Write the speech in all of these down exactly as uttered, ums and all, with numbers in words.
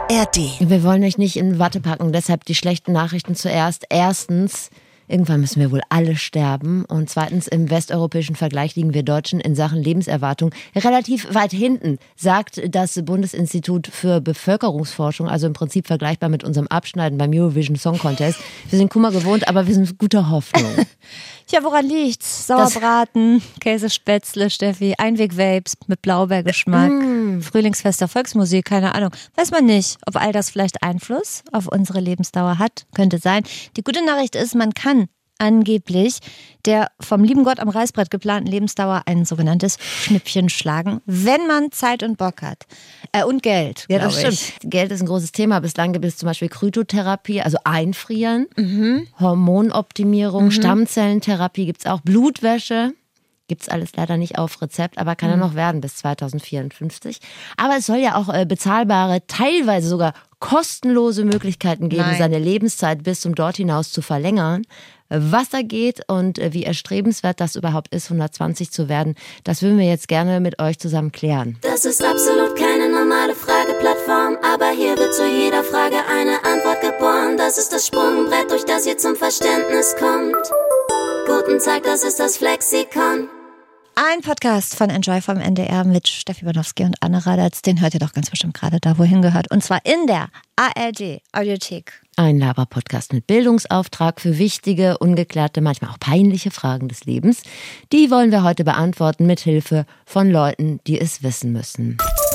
R D. Wir wollen euch nicht in Watte packen, deshalb die schlechten Nachrichten zuerst. Erstens, irgendwann müssen wir wohl alle sterben. Und zweitens, im westeuropäischen Vergleich liegen wir Deutschen in Sachen Lebenserwartung relativ weit hinten, sagt das Bundesinstitut für Bevölkerungsforschung, also im Prinzip vergleichbar mit unserem Abschneiden beim Eurovision Song Contest. Wir sind Kummer gewohnt, aber wir sind guter Hoffnung. Ja, woran liegt's? Sauerbraten, Käsespätzle, Steffi, Einweg-Vapes mit Blaubeergeschmack, mm. Frühlingsfester Volksmusik, keine Ahnung. Weiß man nicht, ob all das vielleicht Einfluss auf unsere Lebensdauer hat. Könnte sein. Die gute Nachricht ist, man kann angeblich der vom lieben Gott am Reißbrett geplanten Lebensdauer ein sogenanntes Schnippchen schlagen, wenn man Zeit und Bock hat. Äh, und Geld, Ja, das ich. stimmt. Geld ist ein großes Thema. Bislang gibt es zum Beispiel Kryotherapie, also Einfrieren, mhm. Hormonoptimierung, mhm. Stammzellentherapie gibt es auch, Blutwäsche. Gibt es alles leider nicht auf Rezept, aber kann ja noch werden bis zweitausendvierundfünfzig. Aber es soll ja auch äh, bezahlbare, teilweise sogar kostenlose Möglichkeiten geben, Nein. seine Lebenszeit bis zum dort hinaus zu verlängern. Was da geht und äh, wie erstrebenswert das überhaupt ist, hundertzwanzig zu werden, das würden wir jetzt gerne mit euch zusammen klären. Das ist absolut keine normale Frageplattform, aber hier wird zu jeder Frage eine Antwort geboren. Das ist das Sprungbrett, durch das ihr zum Verständnis kommt. Guten Tag, das ist das Flexikon. Ein Podcast von Enjoy vom N D R mit Steffi Banowski und Anne Radatz. Den hört ihr doch ganz bestimmt gerade da, wohin gehört. Und zwar in der A R D Audiothek. Ein Laber-Podcast mit Bildungsauftrag für wichtige, ungeklärte, manchmal auch peinliche Fragen des Lebens. Die wollen wir heute beantworten mit Hilfe von Leuten, die es wissen müssen.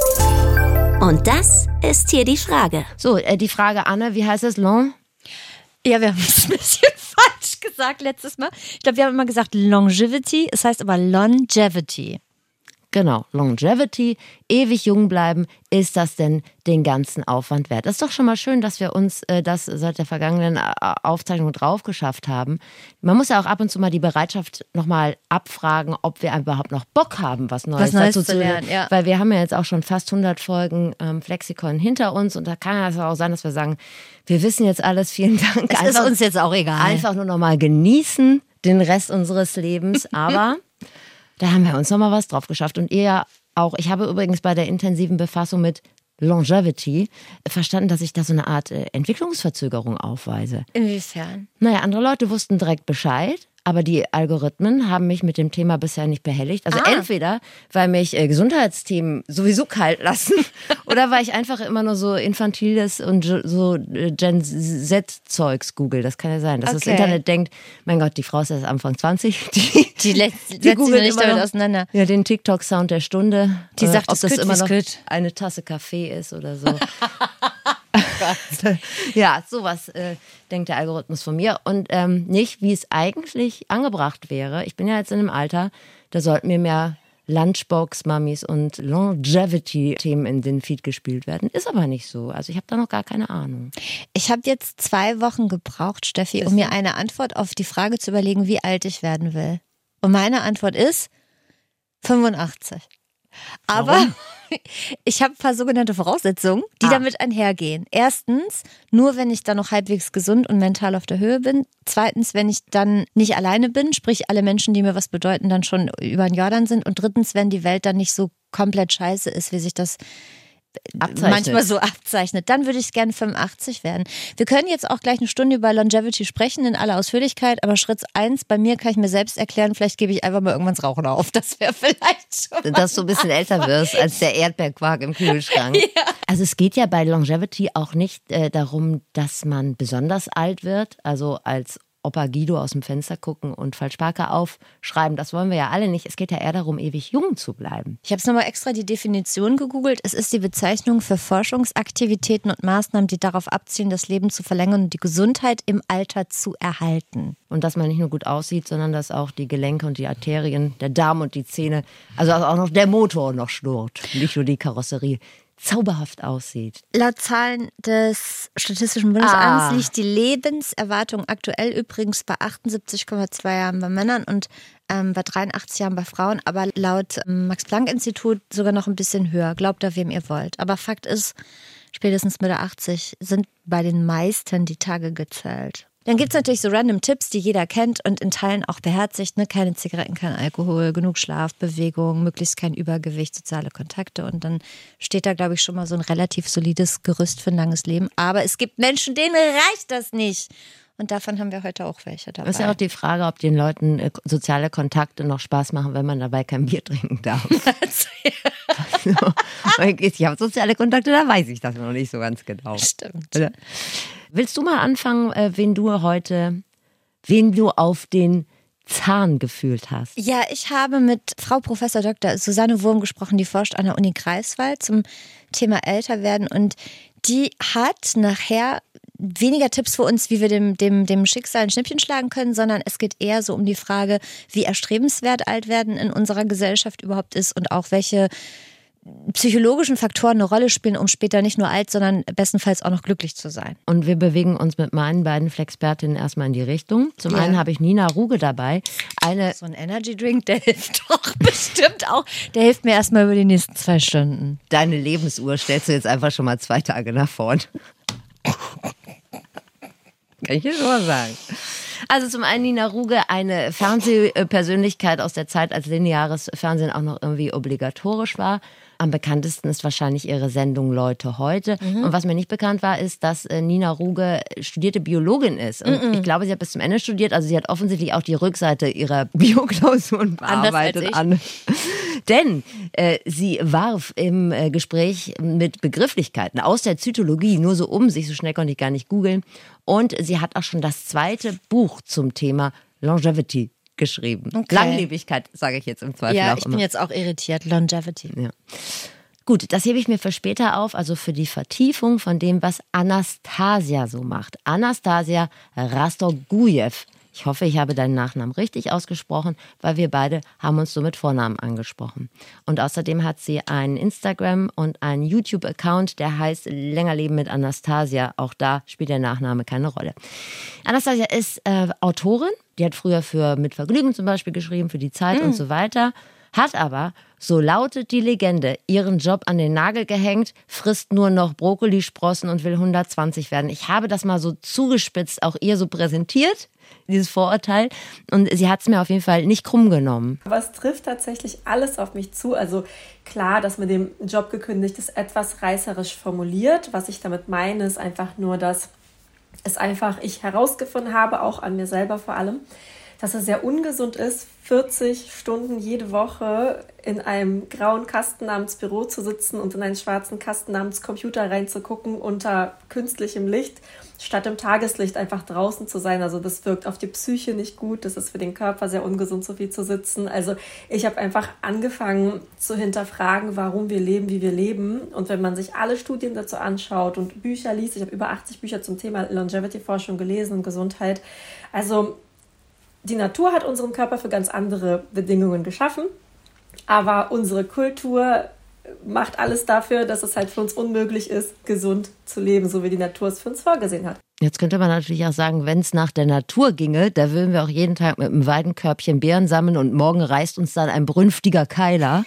Und das ist hier die Frage. So, äh, die Frage, Anne, wie heißt es? Long? Ja, wir haben es ein bisschen falsch gesagt letztes Mal. Ich glaube, wir haben immer gesagt Longevity, es heißt aber Longevity. Genau, Longevity, ewig jung bleiben, ist das denn den ganzen Aufwand wert? Das ist doch schon mal schön, dass wir uns äh, das seit der vergangenen Aufzeichnung drauf geschafft haben. Man muss ja auch ab und zu mal die Bereitschaft nochmal abfragen, ob wir überhaupt noch Bock haben, was Neues, was Neues dazu zu lernen. Ja. Weil wir haben ja jetzt auch schon fast hundert Folgen ähm, Flexikon hinter uns und da kann es auch sein, dass wir sagen, wir wissen jetzt alles, vielen Dank. Es einfach, ist uns jetzt auch egal. Einfach nur nochmal genießen, den Rest unseres Lebens, aber... Da haben wir uns nochmal was drauf geschafft. Und ihr ja auch. Ich habe übrigens bei der intensiven Befassung mit Longevity verstanden, dass ich da so eine Art äh, Entwicklungsverzögerung aufweise. Inwiefern? Naja, andere Leute wussten direkt Bescheid, aber die Algorithmen haben mich mit dem Thema bisher nicht behelligt. Also ah. entweder, weil mich äh, Gesundheitsthemen sowieso kalt lassen oder weil ich einfach immer nur so infantiles und so äh, Gen Z-Zeugs google. Das kann ja sein, dass okay. das Internet denkt, mein Gott, die Frau ist erst Anfang zwanzig. Die, die letzt, die setzt sich googelt nicht immer damit noch, auseinander. Ja, den TikTok-Sound der Stunde. Die äh, sagt, ob das das immer noch gut. eine Tasse Kaffee ist oder so. Ja, sowas äh, denkt der Algorithmus von mir und ähm, nicht, wie es eigentlich angebracht wäre. Ich bin ja jetzt in einem Alter, da sollten mir mehr Lunchbox-Mummies und Longevity-Themen in den Feed gespielt werden. Ist aber nicht so. Also ich habe da noch gar keine Ahnung. Ich habe jetzt zwei Wochen gebraucht, Steffi, um mir eine Antwort auf die Frage zu überlegen, wie alt ich werden will. Und meine Antwort ist fünfundachtzig. Aber Warum? Ich habe ein paar sogenannte Voraussetzungen, die ah. damit einhergehen. Erstens, nur wenn ich dann noch halbwegs gesund und mental auf der Höhe bin. Zweitens, wenn ich dann nicht alleine bin, sprich alle Menschen, die mir was bedeuten, dann schon über den Jordan sind. Und drittens, wenn die Welt dann nicht so komplett scheiße ist, wie sich das abzeichnet. manchmal so abzeichnet, dann würde ich gerne fünfundachtzig werden. Wir können jetzt auch gleich eine Stunde über Longevity sprechen in aller Ausführlichkeit, aber Schritt eins, bei mir kann ich mir selbst erklären, vielleicht gebe ich einfach mal irgendwann das Rauchen auf. Das wäre vielleicht schon Dass du ein bisschen älter wirst als der Erdbeerquark im Kühlschrank. Ja. Also es geht ja bei Longevity auch nicht äh, darum, dass man besonders alt wird, also als Opa Guido aus dem Fenster gucken und Falschparker aufschreiben. Das wollen wir ja alle nicht. Es geht ja eher darum, ewig jung zu bleiben. Ich habe es nochmal extra die Definition gegoogelt. Es ist die Bezeichnung für Forschungsaktivitäten und Maßnahmen, die darauf abzielen, das Leben zu verlängern und die Gesundheit im Alter zu erhalten. Und dass man nicht nur gut aussieht, sondern dass auch die Gelenke und die Arterien, der Darm und die Zähne, also auch noch der Motor noch schnurrt, nicht nur die Karosserie. Zauberhaft aussieht. Laut Zahlen des Statistischen Bundesamts ah. liegt die Lebenserwartung aktuell übrigens bei achtundsiebzig Komma zwei Jahren bei Männern und ähm, bei dreiundachtzig Jahren bei Frauen, aber laut ähm, Max-Planck-Institut sogar noch ein bisschen höher. Glaubt da, wem ihr wollt. Aber Fakt ist, spätestens Mitte achtzig sind bei den meisten die Tage gezählt. Dann gibt es natürlich so random Tipps, die jeder kennt und in Teilen auch beherzigt. Ne? Keine Zigaretten, kein Alkohol, genug Schlaf, Bewegung, möglichst kein Übergewicht, soziale Kontakte. Und dann steht da, glaube ich, schon mal so ein relativ solides Gerüst für ein langes Leben. Aber es gibt Menschen, denen reicht das nicht. Und davon haben wir heute auch welche dabei. Das ist ja auch die Frage, ob den Leuten äh, soziale Kontakte noch Spaß machen, wenn man dabei kein Bier trinken darf. Also, ich habe soziale Kontakte, da weiß ich das noch nicht so ganz genau. Stimmt. Oder? Willst du mal anfangen, äh, wen du heute, wen du auf den Zahn gefühlt hast? Ja, ich habe mit Frau Professor Doktor Susanne Wurm gesprochen, die forscht an der Uni Greifswald zum Thema Älterwerden und die hat nachher weniger Tipps für uns, wie wir dem, dem, dem Schicksal ein Schnippchen schlagen können, sondern es geht eher so um die Frage, wie erstrebenswert Altwerden in unserer Gesellschaft überhaupt ist und auch welche psychologischen Faktoren eine Rolle spielen, um später nicht nur alt, sondern bestenfalls auch noch glücklich zu sein. Und wir bewegen uns mit meinen beiden Flexpertinnen erstmal in die Richtung. Zum ja. einen habe ich Nina Ruge dabei. Eine so ein Energy Drink, der hilft doch bestimmt auch. Der hilft mir erstmal über die nächsten zwei Stunden. Deine Lebensuhr stellst du jetzt einfach schon mal zwei Tage nach vorn. Kann ich dir schon mal sagen. Also zum einen Nina Ruge, eine Fernsehpersönlichkeit aus der Zeit, als lineares Fernsehen auch noch irgendwie obligatorisch war. Am bekanntesten ist wahrscheinlich ihre Sendung Leute heute. Mhm. Und was mir nicht bekannt war, ist, dass Nina Ruge studierte Biologin ist. Und mhm. ich glaube, sie hat bis zum Ende studiert. Also sie hat offensichtlich auch die Rückseite ihrer Bioklausuren bearbeitet. An. Denn äh, sie warf im äh, Gespräch mit Begrifflichkeiten aus der Zytologie nur so um sich. So schnell konnte ich gar nicht googeln. Und sie hat auch schon das zweite Buch zum Thema Longevity geschrieben. Okay. Langlebigkeit, sage ich jetzt im Zweifel ja, auch immer. Ja, ich bin jetzt auch irritiert. Longevity. Ja. Gut, das hebe ich mir für später auf, also für die Vertiefung von dem, was Anastasia so macht. Anastasia Rastogujew. Ich hoffe, ich habe deinen Nachnamen richtig ausgesprochen, weil wir beide haben uns so mit Vornamen angesprochen. Und außerdem hat sie einen Instagram- und einen YouTube-Account, der heißt Länger leben mit Anastasia. Auch da spielt der Nachname keine Rolle. Anastasia ist äh, Autorin. Die hat früher für Mit Vergnügen zum Beispiel geschrieben, für die Zeit mhm. und so weiter. Hat aber, so lautet die Legende, ihren Job an den Nagel gehängt, frisst nur noch Brokkolisprossen und will hundertzwanzig werden. Ich habe das mal so zugespitzt auch ihr so präsentiert, dieses Vorurteil. Und sie hat es mir auf jeden Fall nicht krumm genommen. Aber es trifft tatsächlich alles auf mich zu. Also klar, dass mit dem Job gekündigt ist, etwas reißerisch formuliert. Was ich damit meine, ist einfach nur, dass es einfach ich herausgefunden habe, auch an mir selber vor allem, dass es sehr ungesund ist, vierzig Stunden jede Woche in einem grauen Kasten namens Büro zu sitzen und in einen schwarzen Kasten namens Computer reinzugucken unter künstlichem Licht, statt im Tageslicht einfach draußen zu sein. Also das wirkt auf die Psyche nicht gut, das ist für den Körper sehr ungesund, so viel zu sitzen. Also ich habe einfach angefangen zu hinterfragen, warum wir leben, wie wir leben. Und wenn man sich alle Studien dazu anschaut und Bücher liest, ich habe über achtzig Bücher zum Thema Longevity-Forschung gelesen und Gesundheit, also die Natur hat unseren Körper für ganz andere Bedingungen geschaffen, aber unsere Kultur macht alles dafür, dass es halt für uns unmöglich ist, gesund zu leben, so wie die Natur es für uns vorgesehen hat. Jetzt könnte man natürlich auch sagen, wenn es nach der Natur ginge, da würden wir auch jeden Tag mit einem Weidenkörbchen Beeren sammeln und morgen reißt uns dann ein brünftiger Keiler.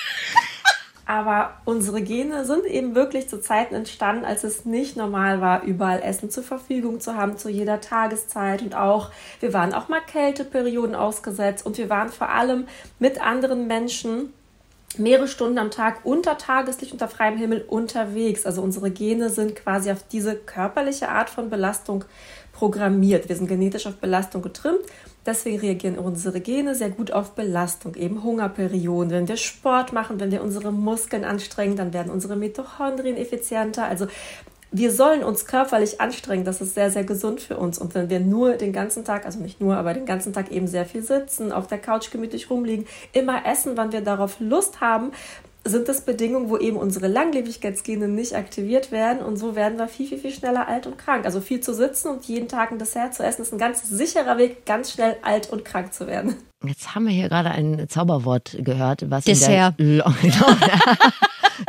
Aber unsere Gene sind eben wirklich zu Zeiten entstanden, als es nicht normal war, überall Essen zur Verfügung zu haben, zu jeder Tageszeit. Und auch, wir waren auch mal Kälteperioden ausgesetzt und wir waren vor allem mit anderen Menschen mehrere Stunden am Tag unter Tageslicht, unter freiem Himmel unterwegs. Also unsere Gene sind quasi auf diese körperliche Art von Belastung programmiert. Wir sind genetisch auf Belastung getrimmt. Deswegen reagieren unsere Gene sehr gut auf Belastung, eben Hungerperioden. Wenn wir Sport machen, wenn wir unsere Muskeln anstrengen, dann werden unsere Mitochondrien effizienter. Also wir sollen uns körperlich anstrengen, das ist sehr, sehr gesund für uns. Und wenn wir nur den ganzen Tag, also nicht nur, aber den ganzen Tag eben sehr viel sitzen, auf der Couch gemütlich rumliegen, immer essen, wann wir darauf Lust haben, sind das Bedingungen, wo eben unsere Langlebigkeitsgene nicht aktiviert werden und so werden wir viel, viel, viel schneller alt und krank. Also viel zu sitzen und jeden Tag ein Dessert zu essen, ist ein ganz sicherer Weg, ganz schnell alt und krank zu werden. Jetzt haben wir hier gerade ein Zauberwort gehört, was Dessert. In der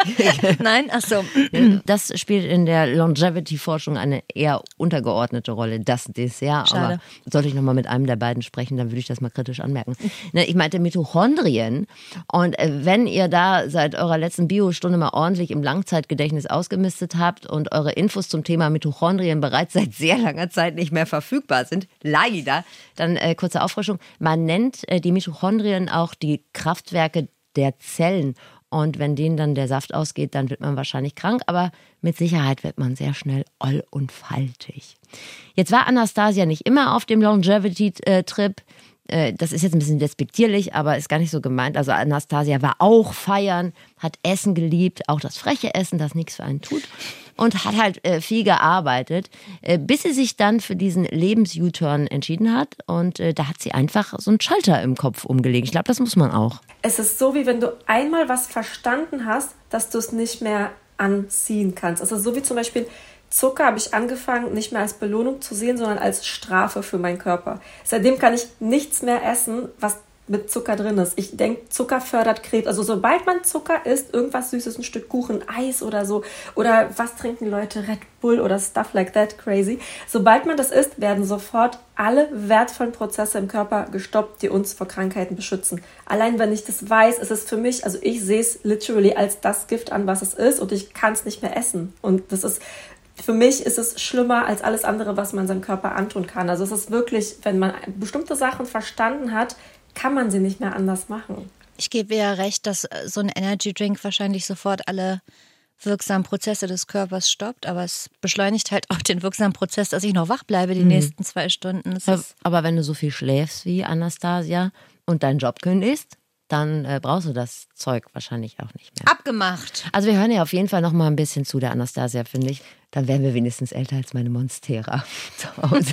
Nein, ach so. Das spielt in der Longevity-Forschung eine eher untergeordnete Rolle, das Dessert. Schade. Aber sollte ich nochmal mit einem der beiden sprechen, dann würde ich das mal kritisch anmerken. Ich meinte Mitochondrien. Und wenn ihr da seit eurer letzten Biostunde mal ordentlich im Langzeitgedächtnis ausgemistet habt und eure Infos zum Thema Mitochondrien bereits seit sehr langer Zeit nicht mehr verfügbar sind, leider, dann äh, kurze Auffrischung. Man nennt äh, die Mitochondrien auch die Kraftwerke der Zellen. Und wenn denen dann der Saft ausgeht, dann wird man wahrscheinlich krank, aber mit Sicherheit wird man sehr schnell oll und faltig. Jetzt war Anastasia nicht immer auf dem Longevity-Trip. Das ist jetzt ein bisschen despektierlich, aber ist gar nicht so gemeint. Also Anastasia war auch feiern, hat Essen geliebt, auch das freche Essen, das nichts für einen tut. Und hat halt äh, viel gearbeitet, äh, bis sie sich dann für diesen Lebens-U-Turn entschieden hat. Und äh, da hat sie einfach so einen Schalter im Kopf umgelegt. Ich glaube, das muss man auch. Es ist so, wie wenn du einmal was verstanden hast, dass du es nicht mehr anziehen kannst. Also so wie zum Beispiel Zucker habe ich angefangen, nicht mehr als Belohnung zu sehen, sondern als Strafe für meinen Körper. Seitdem kann ich nichts mehr essen, was mit Zucker drin ist. Ich denke, Zucker fördert Krebs. Also sobald man Zucker isst, irgendwas Süßes, ein Stück Kuchen, Eis oder so, oder was trinken Leute, Red Bull oder stuff like that, crazy. Sobald man das isst, werden sofort alle wertvollen Prozesse im Körper gestoppt, die uns vor Krankheiten beschützen. Allein wenn ich das weiß, ist es für mich, also ich sehe es literally als das Gift an, was es ist, und ich kann es nicht mehr essen. Und das ist Für mich ist es schlimmer als alles andere, was man seinem Körper antun kann. Also es ist wirklich, wenn man bestimmte Sachen verstanden hat, kann man sie nicht mehr anders machen. Ich gebe ja recht, dass so ein Energy Drink wahrscheinlich sofort alle wirksamen Prozesse des Körpers stoppt, aber es beschleunigt halt auch den wirksamen Prozess, dass ich noch wach bleibe die mhm. nächsten zwei Stunden. Ja, aber wenn du so viel schläfst wie Anastasia und deinen Job kündigst, dann äh, brauchst du das Zeug wahrscheinlich auch nicht mehr. Abgemacht. Also wir hören ja auf jeden Fall noch mal ein bisschen zu der Anastasia, finde ich. Dann wären wir wenigstens älter als meine Monstera zu Hause.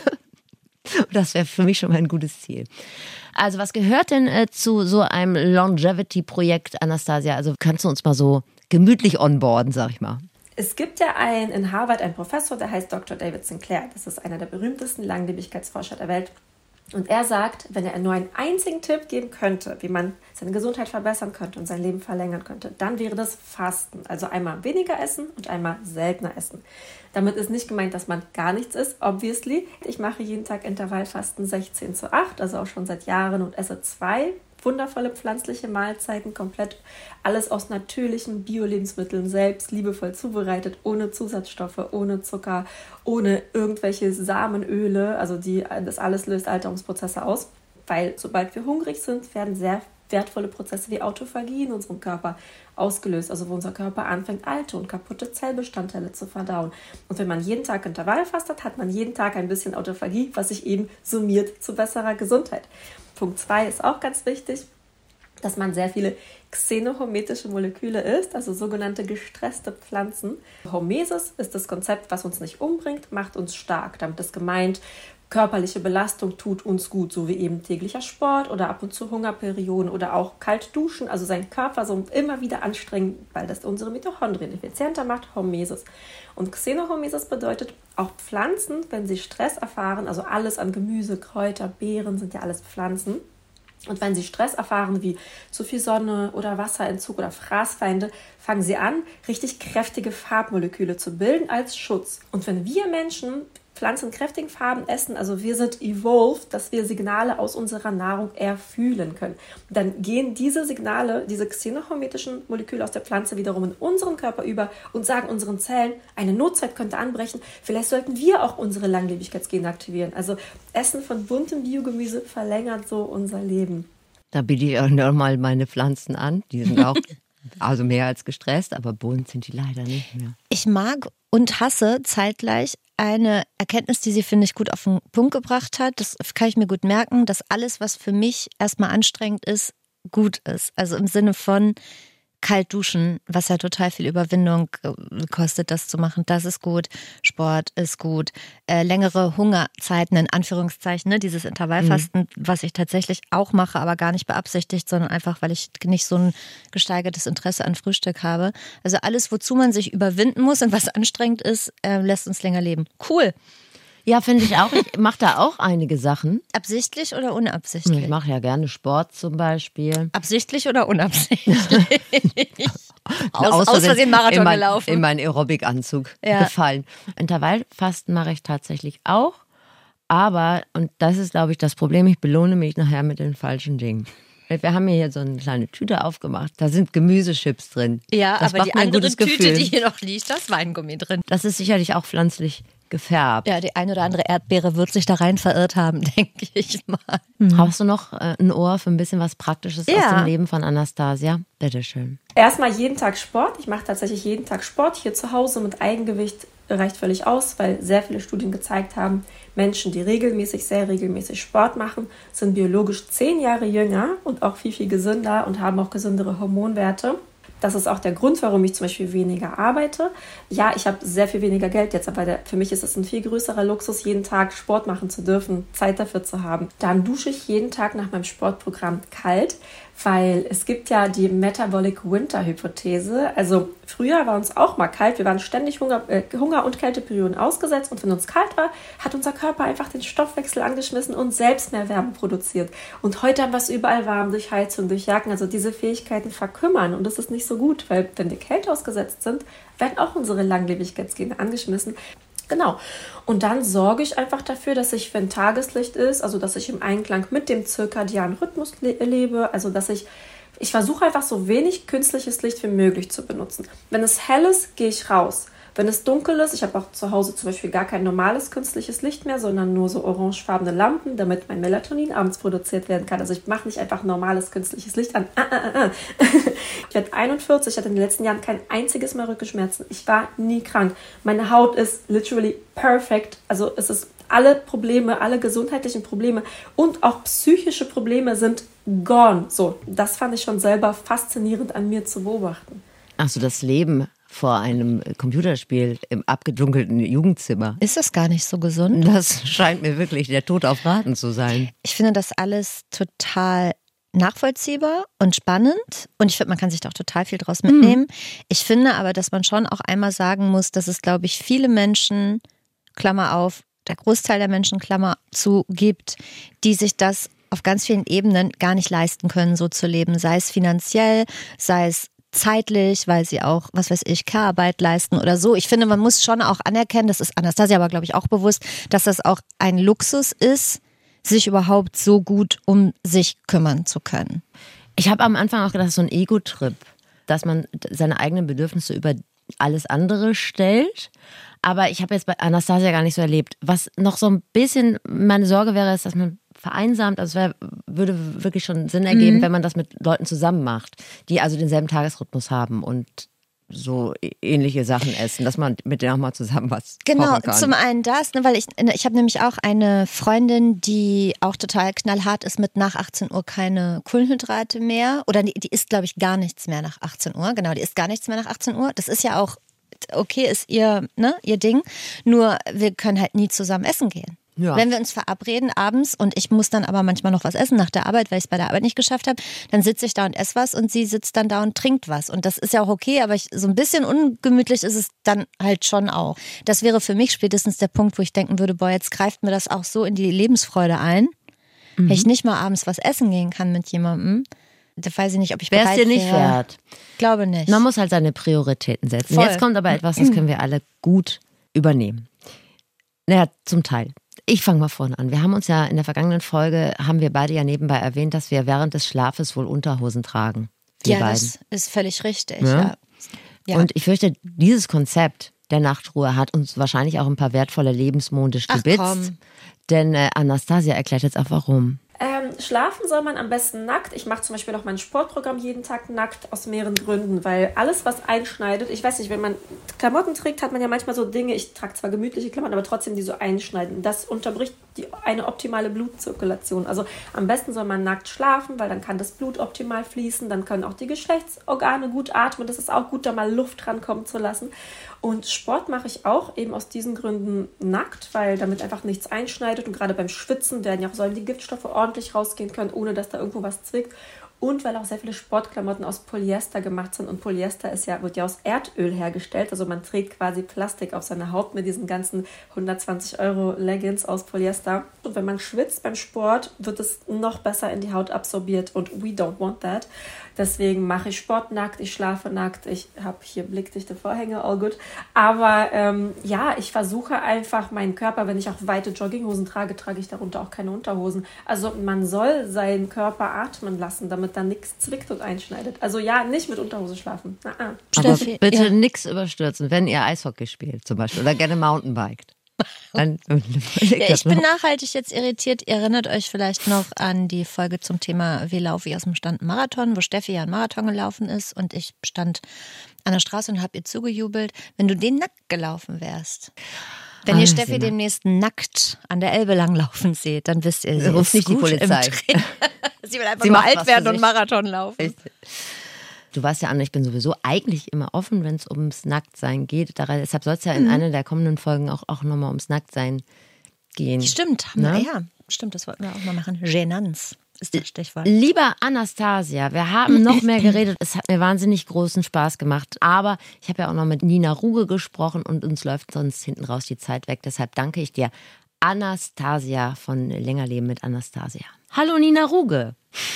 Das wäre für mich schon mal ein gutes Ziel. Also was gehört denn äh, zu so einem Longevity-Projekt, Anastasia? Also kannst du uns mal so gemütlich onboarden, sag ich mal. Es gibt ja einen, in Harvard einen Professor, der heißt Doktor David Sinclair. Das ist einer der berühmtesten Langlebigkeitsforscher der Welt. Und er sagt, wenn er nur einen einzigen Tipp geben könnte, wie man seine Gesundheit verbessern könnte und sein Leben verlängern könnte, dann wäre das Fasten. Also einmal weniger essen und einmal seltener essen. Damit ist nicht gemeint, dass man gar nichts isst, obviously. Ich mache jeden Tag Intervallfasten sechzehn zu acht, also auch schon seit Jahren, und esse zwei wundervolle pflanzliche Mahlzeiten, komplett alles aus natürlichen Bio-Lebensmitteln, selbst liebevoll zubereitet, ohne Zusatzstoffe, ohne Zucker, ohne irgendwelche Samenöle. Also die, das alles löst Alterungsprozesse aus, weil sobald wir hungrig sind, werden sehr wertvolle Prozesse wie Autophagie in unserem Körper ausgelöst, also wo unser Körper anfängt, alte und kaputte Zellbestandteile zu verdauen. Und wenn man jeden Tag Intervall fastet, hat man jeden Tag ein bisschen Autophagie, was sich eben summiert zu besserer Gesundheit. Punkt zwei ist auch ganz wichtig, dass man sehr viele xenohometische Moleküle isst, also sogenannte gestresste Pflanzen. Hormesis ist das Konzept, was uns nicht umbringt, macht uns stark. Damit ist gemeint, körperliche Belastung tut uns gut, so wie eben täglicher Sport oder ab und zu Hungerperioden oder auch kalt duschen, also seinen Körper so immer wieder anstrengen, weil das unsere Mitochondrien effizienter macht, Hormesis. Und Xenohomesis bedeutet, auch Pflanzen, wenn sie Stress erfahren, also alles an Gemüse, Kräuter, Beeren sind ja alles Pflanzen, und wenn sie Stress erfahren wie zu viel Sonne oder Wasserentzug oder Fraßfeinde, fangen sie an, richtig kräftige Farbmoleküle zu bilden als Schutz. Und wenn wir Menschen Pflanzen in kräftigen Farben essen, also wir sind evolved, dass wir Signale aus unserer Nahrung erfühlen können. Dann gehen diese Signale, diese xenohometischen Moleküle aus der Pflanze wiederum in unseren Körper über und sagen unseren Zellen, eine Notzeit könnte anbrechen, vielleicht sollten wir auch unsere Langlebigkeitsgene aktivieren. Also Essen von buntem Biogemüse verlängert so unser Leben. Da biete ich auch nochmal meine Pflanzen an, die sind auch also mehr als gestresst, aber bunt sind die leider nicht mehr. Ich mag und hasse zeitgleich eine Erkenntnis, die sie, finde ich, gut auf den Punkt gebracht hat. Das kann ich mir gut merken, dass alles, was für mich erstmal anstrengend ist, gut ist. Also im Sinne von kalt duschen, was ja total viel Überwindung kostet, das zu machen. Das ist gut. Sport ist gut. Äh, längere Hungerzeiten, in Anführungszeichen, ne? Dieses Intervallfasten, mhm. was ich tatsächlich auch mache, aber gar nicht beabsichtigt, sondern einfach, weil ich nicht so ein gesteigertes Interesse an Frühstück habe. Also alles, wozu man sich überwinden muss und was anstrengend ist, äh, lässt uns länger leben. Cool. Ja, finde ich auch. Ich mache da auch einige Sachen. Absichtlich oder unabsichtlich? Ich mache ja gerne Sport zum Beispiel. Absichtlich oder unabsichtlich? aus, aus Versehen Marathon in mein, gelaufen. In meinen Aerobic-Anzug ja. gefallen. Intervallfasten mache ich tatsächlich auch. Aber, und das ist, glaube ich, das Problem, ich belohne mich nachher mit den falschen Dingen. Wir haben hier so eine kleine Tüte aufgemacht. Da sind Gemüsechips drin. Ja, das aber die andere Tüte, Gefühl. die hier noch liegt, da ist Weingummi drin. Das ist sicherlich auch pflanzlich gefärbt. Ja, die eine oder andere Erdbeere wird sich da rein verirrt haben, denke ich mal. Mhm. Hast du noch äh, ein Ohr für ein bisschen was Praktisches ja. aus dem Leben von Anastasia? Bitteschön. Erstmal jeden Tag Sport. Ich mache tatsächlich jeden Tag Sport. Hier zu Hause mit Eigengewicht reicht völlig aus, weil sehr viele Studien gezeigt haben, Menschen, die regelmäßig, sehr regelmäßig Sport machen, sind biologisch zehn Jahre jünger und auch viel, viel gesünder und haben auch gesündere Hormonwerte. Das ist auch der Grund, warum ich zum Beispiel weniger arbeite. Ja, ich habe sehr viel weniger Geld jetzt, aber der, für mich ist es ein viel größerer Luxus, jeden Tag Sport machen zu dürfen, Zeit dafür zu haben. Dann dusche ich jeden Tag nach meinem Sportprogramm kalt, weil es gibt ja die Metabolic Winter Hypothese. Also früher war uns auch mal kalt, wir waren ständig Hunger, äh, Hunger- und Kälteperioden ausgesetzt und wenn uns kalt war, hat unser Körper einfach den Stoffwechsel angeschmissen und selbst mehr Wärme produziert. Und heute haben wir es überall warm durch Heizung, durch Jacken, also diese Fähigkeiten verkümmern und das ist nicht so gut, weil wenn wir Kälte ausgesetzt sind, werden auch unsere Langlebigkeitsgene angeschmissen. Genau. Und dann sorge ich einfach dafür, dass ich, wenn Tageslicht ist, also dass ich im Einklang mit dem zirkadianen Rhythmus le- lebe, also dass ich, ich versuche einfach so wenig künstliches Licht wie möglich zu benutzen. Wenn es hell ist, gehe ich raus. Wenn es dunkel ist, ich habe auch zu Hause zum Beispiel gar kein normales künstliches Licht mehr, sondern nur so orangefarbene Lampen, damit mein Melatonin abends produziert werden kann. Also ich mache nicht einfach normales künstliches Licht an. Ah, ah, ah. Ich werde einundvierzig, ich hatte in den letzten Jahren kein einziges Mal Rückenschmerzen. Ich war nie krank. Meine Haut ist literally perfect. Also es ist alle Probleme, alle gesundheitlichen Probleme und auch psychische Probleme sind gone. So, das fand ich schon selber faszinierend an mir zu beobachten. Ach so, das Leben vor einem Computerspiel im abgedunkelten Jugendzimmer. Ist das gar nicht so gesund? Das scheint mir wirklich der Tod auf Raten zu sein. Ich finde das alles total nachvollziehbar und spannend und ich finde, man kann sich da auch total viel draus mitnehmen. Mhm. Ich finde aber, dass man schon auch einmal sagen muss, dass es, glaube ich, viele Menschen, Klammer auf, der Großteil der Menschen, Klammer zu, gibt, die sich das auf ganz vielen Ebenen gar nicht leisten können, so zu leben. Sei es finanziell, sei es zeitlich, weil sie auch, was weiß ich, Care-Arbeit leisten oder so. Ich finde, man muss schon auch anerkennen, das ist Anastasia aber, glaube ich, auch bewusst, dass das auch ein Luxus ist, sich überhaupt so gut um sich kümmern zu können. Ich habe am Anfang auch gedacht, so ein Ego-Trip, dass man seine eigenen Bedürfnisse über alles andere stellt. Aber ich habe jetzt bei Anastasia gar nicht so erlebt. Was noch so ein bisschen meine Sorge wäre, ist, dass man vereinsamt. Also es wär, würde wirklich schon Sinn ergeben, mhm. wenn man das mit Leuten zusammen macht, die also denselben Tagesrhythmus haben und so ähnliche Sachen essen, dass man mit denen auch mal zusammen was genau, kochen kann. Zum einen das, ne, weil ich, ich habe nämlich auch eine Freundin, die auch total knallhart ist mit nach achtzehn Uhr keine Kohlenhydrate mehr oder die, die isst, glaube ich, gar nichts mehr nach achtzehn Uhr. Genau, die isst gar nichts mehr nach achtzehn Uhr. Das ist ja auch, okay, ist ihr, ne, ihr Ding, nur wir können halt nie zusammen essen gehen. Ja. Wenn wir uns verabreden abends und ich muss dann aber manchmal noch was essen nach der Arbeit, weil ich es bei der Arbeit nicht geschafft habe, dann sitze ich da und esse was und sie sitzt dann da und trinkt was. Und das ist ja auch okay, aber ich, so ein bisschen ungemütlich ist es dann halt schon auch. Das wäre für mich spätestens der Punkt, wo ich denken würde, boah, jetzt greift mir das auch so in die Lebensfreude ein, mhm. wenn ich nicht mal abends was essen gehen kann mit jemandem. Da weiß ich nicht, ob ich Wär's bereit dir nicht wäre. wert. Glaube nicht. Man muss halt seine Prioritäten setzen. Voll. Jetzt kommt aber etwas, das können wir alle gut übernehmen. Naja, zum Teil. Ich fange mal vorne an. Wir haben uns ja in der vergangenen Folge, haben wir beide ja nebenbei erwähnt, dass wir während des Schlafes wohl Unterhosen tragen. Wir ja, beiden. Das ist völlig richtig. Ja? Ja. Ja. Und ich fürchte, dieses Konzept der Nachtruhe hat uns wahrscheinlich auch ein paar wertvolle Lebensmonde stibitzt. Ach, komm. Denn äh, Anastasia erklärt jetzt auch warum. Ähm, schlafen soll man am besten nackt. Ich mache zum Beispiel auch mein Sportprogramm jeden Tag nackt aus mehreren Gründen, weil alles, was einschneidet, ich weiß nicht, wenn man Klamotten trägt, hat man ja manchmal so Dinge, ich trage zwar gemütliche Klamotten, aber trotzdem die so einschneiden. Das unterbricht die, eine optimale Blutzirkulation. Also am besten soll man nackt schlafen, weil dann kann das Blut optimal fließen, dann können auch die Geschlechtsorgane gut atmen. Das ist auch gut, da mal Luft rankommen zu lassen. Und Sport mache ich auch eben aus diesen Gründen nackt, weil damit einfach nichts einschneidet. Und gerade beim Schwitzen werden ja auch sollen die Giftstoffe ordentlich rausgehen können, ohne dass da irgendwo was zwickt. Und weil auch sehr viele Sportklamotten aus Polyester gemacht sind. Und Polyester ist ja, wird ja aus Erdöl hergestellt. Also man trägt quasi Plastik auf seiner Haut mit diesen ganzen hundertzwanzig Euro Leggings aus Polyester. Und wenn man schwitzt beim Sport, wird es noch besser in die Haut absorbiert. Und we don't want that. Deswegen mache ich Sport nackt, ich schlafe nackt, ich habe hier blickdichte Vorhänge, all good. Aber ähm, ja, ich versuche einfach meinen Körper, wenn ich auch weite Jogginghosen trage, trage ich darunter auch keine Unterhosen. Also man soll seinen Körper atmen lassen, damit dann nichts zwickt und einschneidet. Also ja, nicht mit Unterhose schlafen. Na-a. Aber Steffi, bitte ja. nichts überstürzen, wenn ihr Eishockey spielt zum Beispiel oder gerne Mountainbiked. Dann Ja, ich bin nachhaltig jetzt irritiert. Ihr erinnert euch vielleicht noch an die Folge zum Thema Wie laufe ich aus dem Stand Marathon, wo Steffi ja einen Marathon gelaufen ist und ich stand an der Straße und habe ihr zugejubelt. Wenn du den nackt gelaufen wärst, wenn Ah, ihr Steffi Sina. demnächst nackt an der Elbe langlaufen seht, dann wisst ihr, sie Ruft ist nicht die gut im Polizei. Training. Sie will einfach Sie nur macht alt was werden für und sich. Marathon laufen. Du weißt ja, Anne, ich bin sowieso eigentlich immer offen, wenn es ums Nacktsein geht. Daher, deshalb soll es ja in Mhm. einer der kommenden Folgen auch, auch nochmal ums Nacktsein gehen. Stimmt, haben Ne? wir, ja, stimmt, das wollten wir auch mal machen. Genanz ist das Stichwort. Lieber Anastasia, wir haben noch mehr geredet. Es hat mir wahnsinnig großen Spaß gemacht. Aber ich habe ja auch noch mit Nina Ruge gesprochen und uns läuft sonst hinten raus die Zeit weg. Deshalb danke ich dir, Anastasia von Länger Leben mit Anastasia. Hallo Nina Ruge.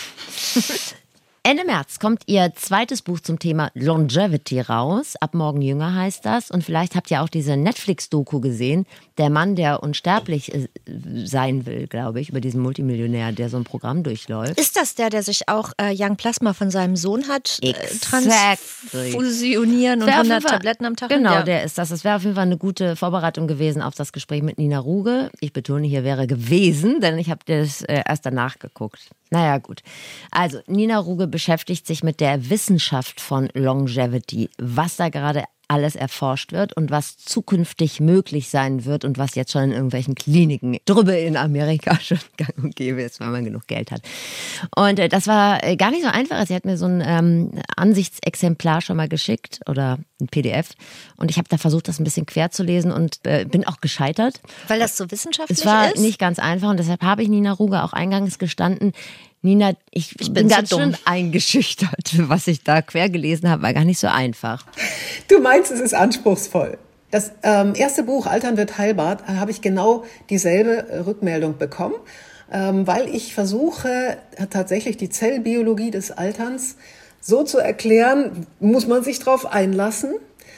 Ende März kommt ihr zweites Buch zum Thema Longevity raus. Ab morgen jünger heißt das. Und vielleicht habt ihr auch diese Netflix-Doku gesehen. Der Mann, der unsterblich äh, sein will, glaube ich, über diesen Multimillionär, der so ein Programm durchläuft. Ist das der, der sich auch äh, Young Plasma von seinem Sohn hat äh, Exactly. transfusionieren und Wär auf jeden hundert Fall- Tabletten am Tag? Genau, Ja. der ist das. Das wäre auf jeden Fall eine gute Vorbereitung gewesen auf das Gespräch mit Nina Ruge. Ich betone, hier wäre gewesen, denn ich habe das äh, erst danach geguckt. Naja, gut. Also, Nina Ruge beschäftigt sich mit der Wissenschaft von Longevity, was da gerade alles erforscht wird und was zukünftig möglich sein wird und was jetzt schon in irgendwelchen Kliniken drüber in Amerika schon gang und gäbe ist, weil man genug Geld hat. Und äh, das war äh, gar nicht so einfach. Sie hat mir so ein ähm, Ansichtsexemplar schon mal geschickt oder ein P D F und ich habe da versucht, das ein bisschen quer zu lesen und äh, bin auch gescheitert. Weil das so wissenschaftlich Es war ist? nicht ganz einfach und deshalb habe ich Nina Ruge auch eingangs gestanden. Nina, ich, Ich bin bin so ganz dumm. schön eingeschüchtert, was ich da quer gelesen habe, war gar nicht so einfach. Du meinst, es ist anspruchsvoll. Das ähm, erste Buch, Altern wird heilbar, äh, habe ich genau dieselbe äh, Rückmeldung bekommen, ähm, weil ich versuche, äh, tatsächlich die Zellbiologie des Alterns so zu erklären, muss man sich darauf einlassen,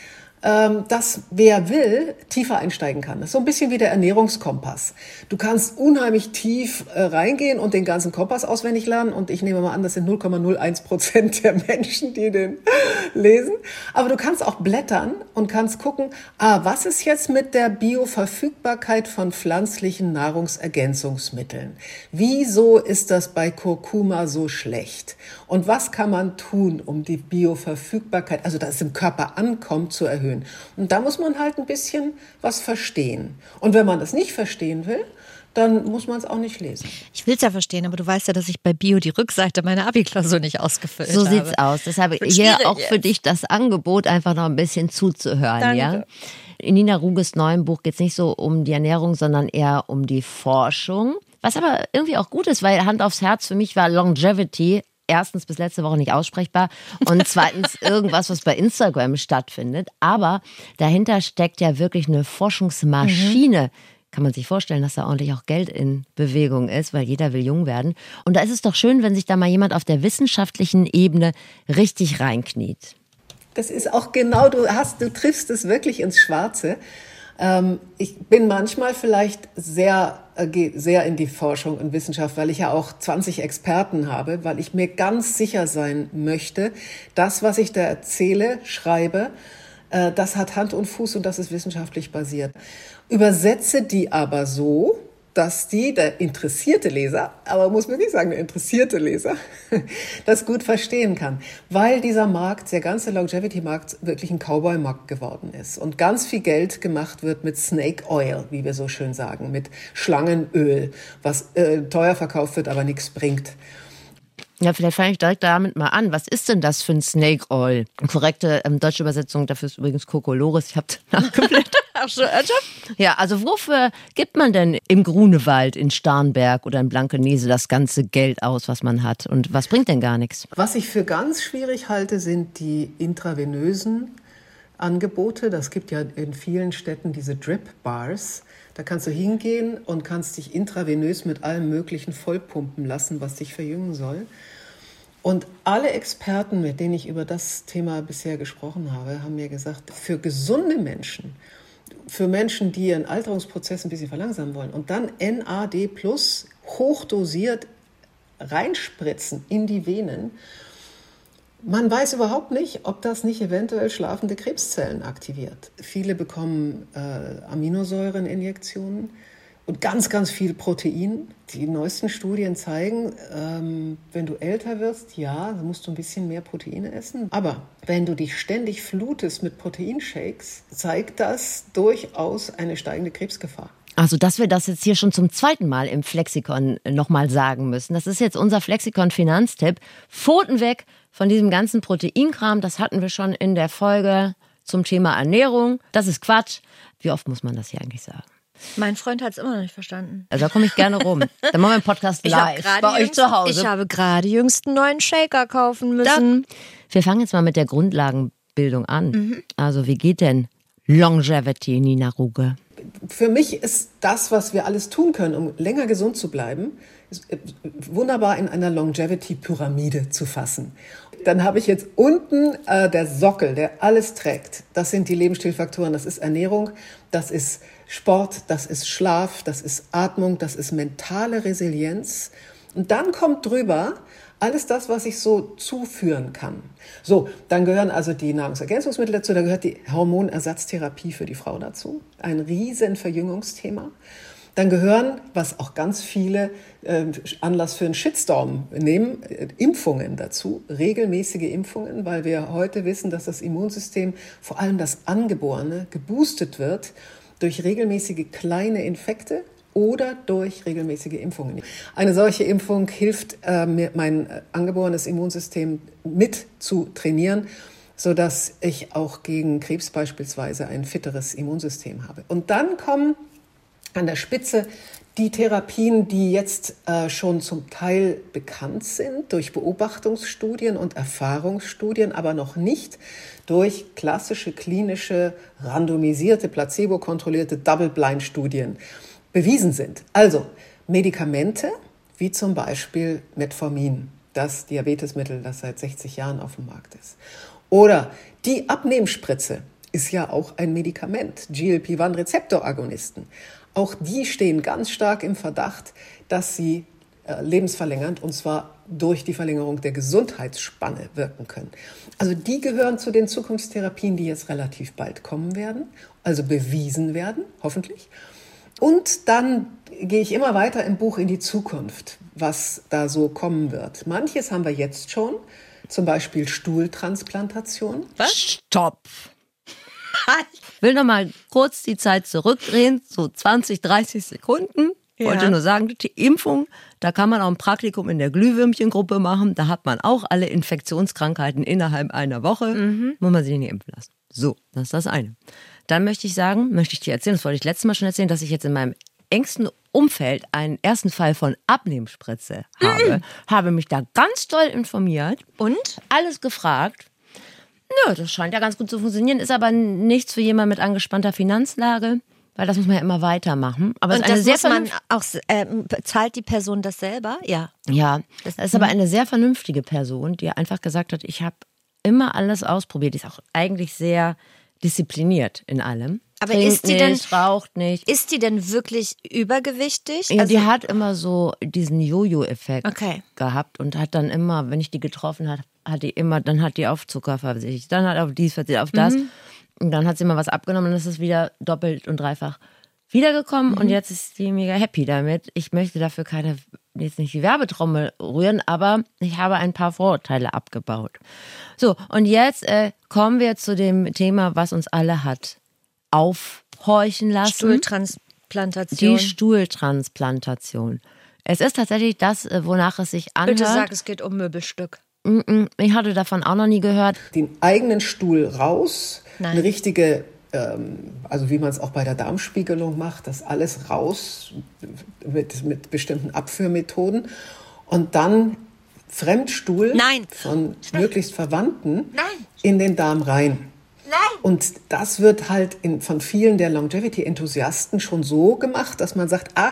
ähm, dass wer will, tiefer einsteigen kann. Das ist so ein bisschen wie der Ernährungskompass. Du kannst unheimlich tief äh, reingehen und den ganzen Kompass auswendig lernen und ich nehme mal an, das sind null Komma null eins Prozent der Menschen, die den lesen. Aber du kannst auch blättern und kannst gucken, ah, was ist jetzt mit der Bioverfügbarkeit von pflanzlichen Nahrungsergänzungsmitteln? Wieso ist das bei Kurkuma so schlecht? Und was kann man tun, um die Bioverfügbarkeit, also dass es im Körper ankommt, zu erhöhen? Und da muss man halt ein bisschen was verstehen. Und wenn man das nicht verstehen will, dann muss man es auch nicht lesen. Ich will es ja verstehen, aber du weißt ja, dass ich bei Bio die Rückseite meiner Abi-Klausur nicht ausgefüllt So habe. sieht's aus. Deshalb Wird hier schwierig auch für jetzt. dich das Angebot, einfach noch ein bisschen zuzuhören. Danke. Ja? In Nina Ruges neuem Buch geht es nicht so um die Ernährung, sondern eher um die Forschung. Was aber irgendwie auch gut ist, weil Hand aufs Herz, für mich war Longevity erstens bis letzte Woche nicht aussprechbar und zweitens irgendwas, was bei Instagram stattfindet. Aber dahinter steckt ja wirklich eine Forschungsmaschine. Mhm. Kann man sich vorstellen, dass da ordentlich auch Geld in Bewegung ist, weil jeder will jung werden. Und da ist es doch schön, wenn sich da mal jemand auf der wissenschaftlichen Ebene richtig reinkniet. Das ist auch genau, du hast, du triffst es wirklich ins Schwarze. Ähm, ich bin manchmal vielleicht sehr, äh, gehe sehr in die Forschung und Wissenschaft, weil ich ja auch zwanzig Experten habe, weil ich mir ganz sicher sein möchte, das, was ich da erzähle, schreibe, äh, das hat Hand und Fuß und das ist wissenschaftlich basiert. Übersetze die aber so, dass die, der interessierte Leser, aber muss man nicht sagen, der interessierte Leser, das gut verstehen kann. Weil dieser Markt, der ganze Longevity-Markt, wirklich ein Cowboy-Markt geworden ist. Und ganz viel Geld gemacht wird mit Snake Oil, wie wir so schön sagen, mit Schlangenöl, was äh, teuer verkauft wird, aber nichts bringt. Ja, vielleicht fange ich direkt damit mal an. Was ist denn das für ein Snake Oil? Eine korrekte ähm, deutsche Übersetzung dafür ist übrigens Kokolores. Ich habe nachgeblättert. Ach so, ernsthaft? Ja, also wofür gibt man denn im Grunewald, in Starnberg oder in Blankenese das ganze Geld aus, was man hat? Und was bringt denn gar nichts? Was ich für ganz schwierig halte, sind die intravenösen Angebote. Das gibt ja in vielen Städten diese Drip-Bars. Da kannst du hingehen und kannst dich intravenös mit allem Möglichen vollpumpen lassen, was dich verjüngen soll. Und alle Experten, mit denen ich über das Thema bisher gesprochen habe, haben mir gesagt, für gesunde Menschen, für Menschen, die ihren Alterungsprozess ein bisschen verlangsamen wollen und dann N A D plus hochdosiert reinspritzen in die Venen, man weiß überhaupt nicht, ob das nicht eventuell schlafende Krebszellen aktiviert. Viele bekommen äh, Aminosäureninjektionen und ganz, ganz viel Protein. Die neuesten Studien zeigen, ähm, wenn du älter wirst, ja, musst du ein bisschen mehr Proteine essen. Aber wenn du dich ständig flutest mit Proteinshakes, zeigt das durchaus eine steigende Krebsgefahr. Also, dass wir das jetzt hier schon zum zweiten Mal im Flexikon nochmal sagen müssen. Das ist jetzt unser Flexikon-Finanztipp. Pfoten weg von diesem ganzen Proteinkram. Das hatten wir schon in der Folge zum Thema Ernährung. Das ist Quatsch. Wie oft muss man das hier eigentlich sagen? Mein Freund hat es immer noch nicht verstanden. Also da komme ich gerne rum. Dann machen wir einen Podcast live bei euch jüngst, zu Hause. Ich habe gerade jüngst einen neuen Shaker kaufen müssen. Da. Wir fangen jetzt mal mit der Grundlagenbildung an. Mhm. Also wie geht denn Longevity, Nina Ruge? Für mich ist das, was wir alles tun können, um länger gesund zu bleiben, wunderbar in einer Longevity-Pyramide zu fassen. Dann habe ich jetzt unten äh, der Sockel, der alles trägt. Das sind die Lebensstilfaktoren, das ist Ernährung, das ist Sport, das ist Schlaf, das ist Atmung, das ist mentale Resilienz. Und dann kommt drüber alles das, was ich so zuführen kann. So, dann gehören also die Nahrungsergänzungsmittel dazu, da gehört die Hormonersatztherapie für die Frau dazu. Ein riesen Verjüngungsthema. Dann gehören, was auch ganz viele äh, Anlass für einen Shitstorm nehmen, äh, Impfungen dazu, regelmäßige Impfungen, weil wir heute wissen, dass das Immunsystem, vor allem das Angeborene, geboostet wird durch regelmäßige kleine Infekte oder durch regelmäßige Impfungen. Eine solche Impfung hilft, äh, mir mein angeborenes Immunsystem mit zu trainieren, sodass ich auch gegen Krebs beispielsweise ein fitteres Immunsystem habe. Und dann kommen an der Spitze die Therapien, die jetzt äh, schon zum Teil bekannt sind durch Beobachtungsstudien und Erfahrungsstudien, aber noch nicht durch klassische klinische, randomisierte, placebo-kontrollierte Double-Blind-Studien bewiesen sind. Also Medikamente wie zum Beispiel Metformin, das Diabetesmittel, das seit sechzig Jahren auf dem Markt ist. Oder die Abnehmspritze ist ja auch ein Medikament, G L P eins Rezeptoragonisten. Auch die stehen ganz stark im Verdacht, dass sie äh, lebensverlängernd, und zwar durch die Verlängerung der Gesundheitsspanne wirken können. Also die gehören zu den Zukunftstherapien, die jetzt relativ bald kommen werden, also bewiesen werden, hoffentlich. Und dann gehe ich immer weiter im Buch in die Zukunft, was da so kommen wird. Manches haben wir jetzt schon, zum Beispiel Stuhltransplantation. Was? Stopp! Ich will noch mal kurz die Zeit zurückdrehen, so zwanzig, dreißig Sekunden. Ich wollte ja nur sagen, die Impfung, da kann man auch ein Praktikum in der Glühwürmchengruppe machen. Da hat man auch alle Infektionskrankheiten innerhalb einer Woche. Mhm. Muss man sich nicht impfen lassen. So, das ist das eine. Dann möchte ich sagen, möchte ich dir erzählen, das wollte ich letztes Mal schon erzählen, dass ich jetzt in meinem engsten Umfeld einen ersten Fall von Abnehmspritze habe. Mhm. Habe mich da ganz doll informiert. Und? Alles gefragt. Nö, das scheint ja ganz gut zu funktionieren, ist aber nichts für jemanden mit angespannter Finanzlage, weil das muss man ja immer weitermachen. Aber und es ist eine das sehr muss man auch, äh, zahlt die Person das selber? Ja. Ja, das ist aber eine sehr vernünftige Person, die einfach gesagt hat, ich habe immer alles ausprobiert. Die ist auch eigentlich sehr diszipliniert in allem. Aber Trinkt ist die nicht, denn, raucht nicht. Ist die denn wirklich übergewichtig? Ja, also, die hat immer so diesen Jojo-Effekt okay. gehabt und hat dann immer, wenn ich die getroffen habe, hat die immer, dann hat die auf Zucker verzichtet, dann hat auf dies verzichtet, auf das. Mhm. Und dann hat sie immer was abgenommen und ist es wieder doppelt und dreifach wiedergekommen. Mhm. Und jetzt ist sie mega happy damit. Ich möchte dafür keine, jetzt nicht die Werbetrommel rühren, aber ich habe ein paar Vorurteile abgebaut. So, und jetzt äh, kommen wir zu dem Thema, was uns alle hat aufhorchen lassen. Stuhltransplantation. Die Stuhltransplantation. Es ist tatsächlich das, wonach es sich anhört. Bitte sag, es geht um Möbelstück. Ich hatte davon auch noch nie gehört. Den eigenen Stuhl raus, Nein. eine richtige, ähm, also wie man es auch bei der Darmspiegelung macht, das alles raus mit, mit bestimmten Abführmethoden und dann Fremdstuhl Nein. von möglichst Verwandten Nein. in den Darm rein. Nein. Und das wird halt in, von vielen der Longevity-Enthusiasten schon so gemacht, dass man sagt, ah,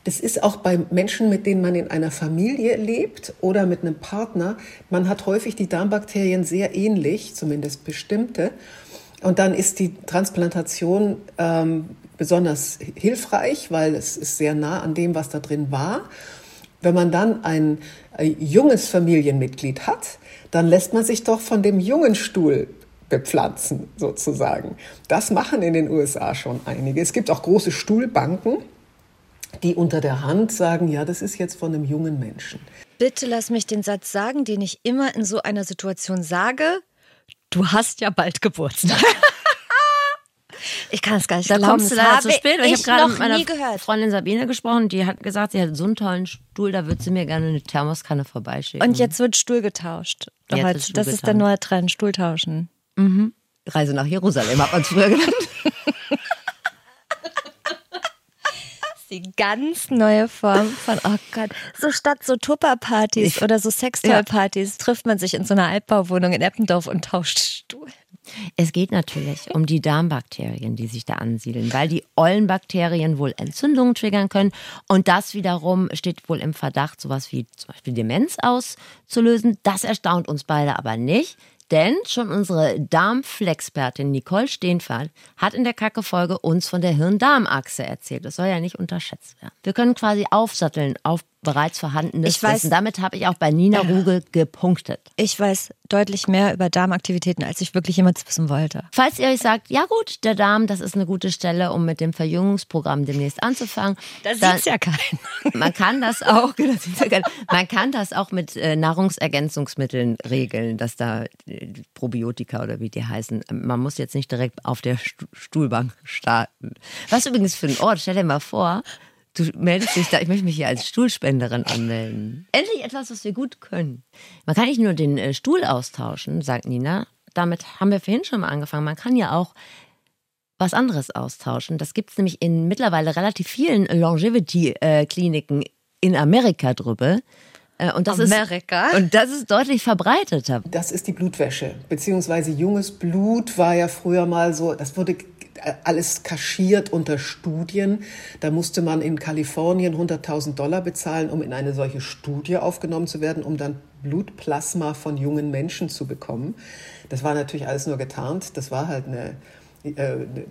Das ist auch bei Menschen, mit denen man in einer Familie lebt oder mit einem Partner. Man hat häufig die Darmbakterien sehr ähnlich, zumindest bestimmte. Und dann ist die Transplantation ähm, besonders hilfreich, weil es ist sehr nah an dem, was da drin war. Wenn man dann ein, ein junges Familienmitglied hat, dann lässt man sich doch von dem jungen Stuhl bepflanzen, sozusagen. Das machen in den U S A schon einige. Es gibt auch große Stuhlbanken, die unter der Hand sagen, ja, das ist jetzt von einem jungen Menschen. Bitte lass mich den Satz sagen, den ich immer in so einer Situation sage. Du hast ja bald Geburtstag. Ich kann es gar nicht da glauben. kommst du leider zu spät. Ich, ich habe gerade mit meiner gehört. Freundin Sabine gesprochen, die hat gesagt, sie hat so einen tollen Stuhl, da würde sie mir gerne eine Thermoskanne vorbeischicken. Und jetzt wird Stuhl getauscht. Jetzt Heute, wird Stuhl das getauscht. ist der neue Trend, Stuhl tauschen. Mhm. Reise nach Jerusalem hat man es früher genannt. Die ganz neue Form von, oh Gott, so statt so Tupperpartys oder so Sextoy-Partys trifft man sich in so einer Altbauwohnung in Eppendorf und tauscht Stuhl. Es geht natürlich um die Darmbakterien, die sich da ansiedeln, weil die Ollenbakterien wohl Entzündungen triggern können und das wiederum steht wohl im Verdacht, sowas wie zum Beispiel Demenz auszulösen. Das erstaunt uns beide aber nicht. Denn schon unsere Darmflexpertin Nicole Steenfeld hat in der Kacke-Folge uns von der Hirn-Darm-Achse erzählt. Das soll ja nicht unterschätzt werden. Wir können quasi aufsatteln auf bereits vorhandenes Ich weiß, Wissen. Damit habe ich auch bei Nina Ruge gepunktet. Ich weiß deutlich mehr über Darmaktivitäten, als ich wirklich jemals wissen wollte. Falls ihr euch sagt, ja gut, der Darm, das ist eine gute Stelle, um mit dem Verjüngungsprogramm demnächst anzufangen. Da sieht's ja keiner. Man kann das auch, das sieht's ja keiner. Man kann das auch mit äh, Nahrungsergänzungsmitteln regeln, dass da äh, Probiotika oder wie die heißen. Man muss jetzt nicht direkt auf der Stu- Stuhlbank starten. Was übrigens für ein Ort, stell dir mal vor, du meldest dich da, ich möchte mich hier als Stuhlspenderin anmelden. Endlich etwas, was wir gut können. Man kann nicht nur den äh, Stuhl austauschen, sagt Nina. Damit haben wir vorhin schon mal angefangen. Man kann ja auch was anderes austauschen. Das gibt es nämlich in mittlerweile relativ vielen Longevity-Kliniken in Amerika drüber. Äh, und das Amerika? Ist, und das ist deutlich verbreiteter. Das ist die Blutwäsche, beziehungsweise junges Blut war ja früher mal so, das wurde alles kaschiert unter Studien. Da musste man in Kalifornien hunderttausend Dollar bezahlen, um in eine solche Studie aufgenommen zu werden, um dann Blutplasma von jungen Menschen zu bekommen. Das war natürlich alles nur getarnt. Das war halt eine, äh, eine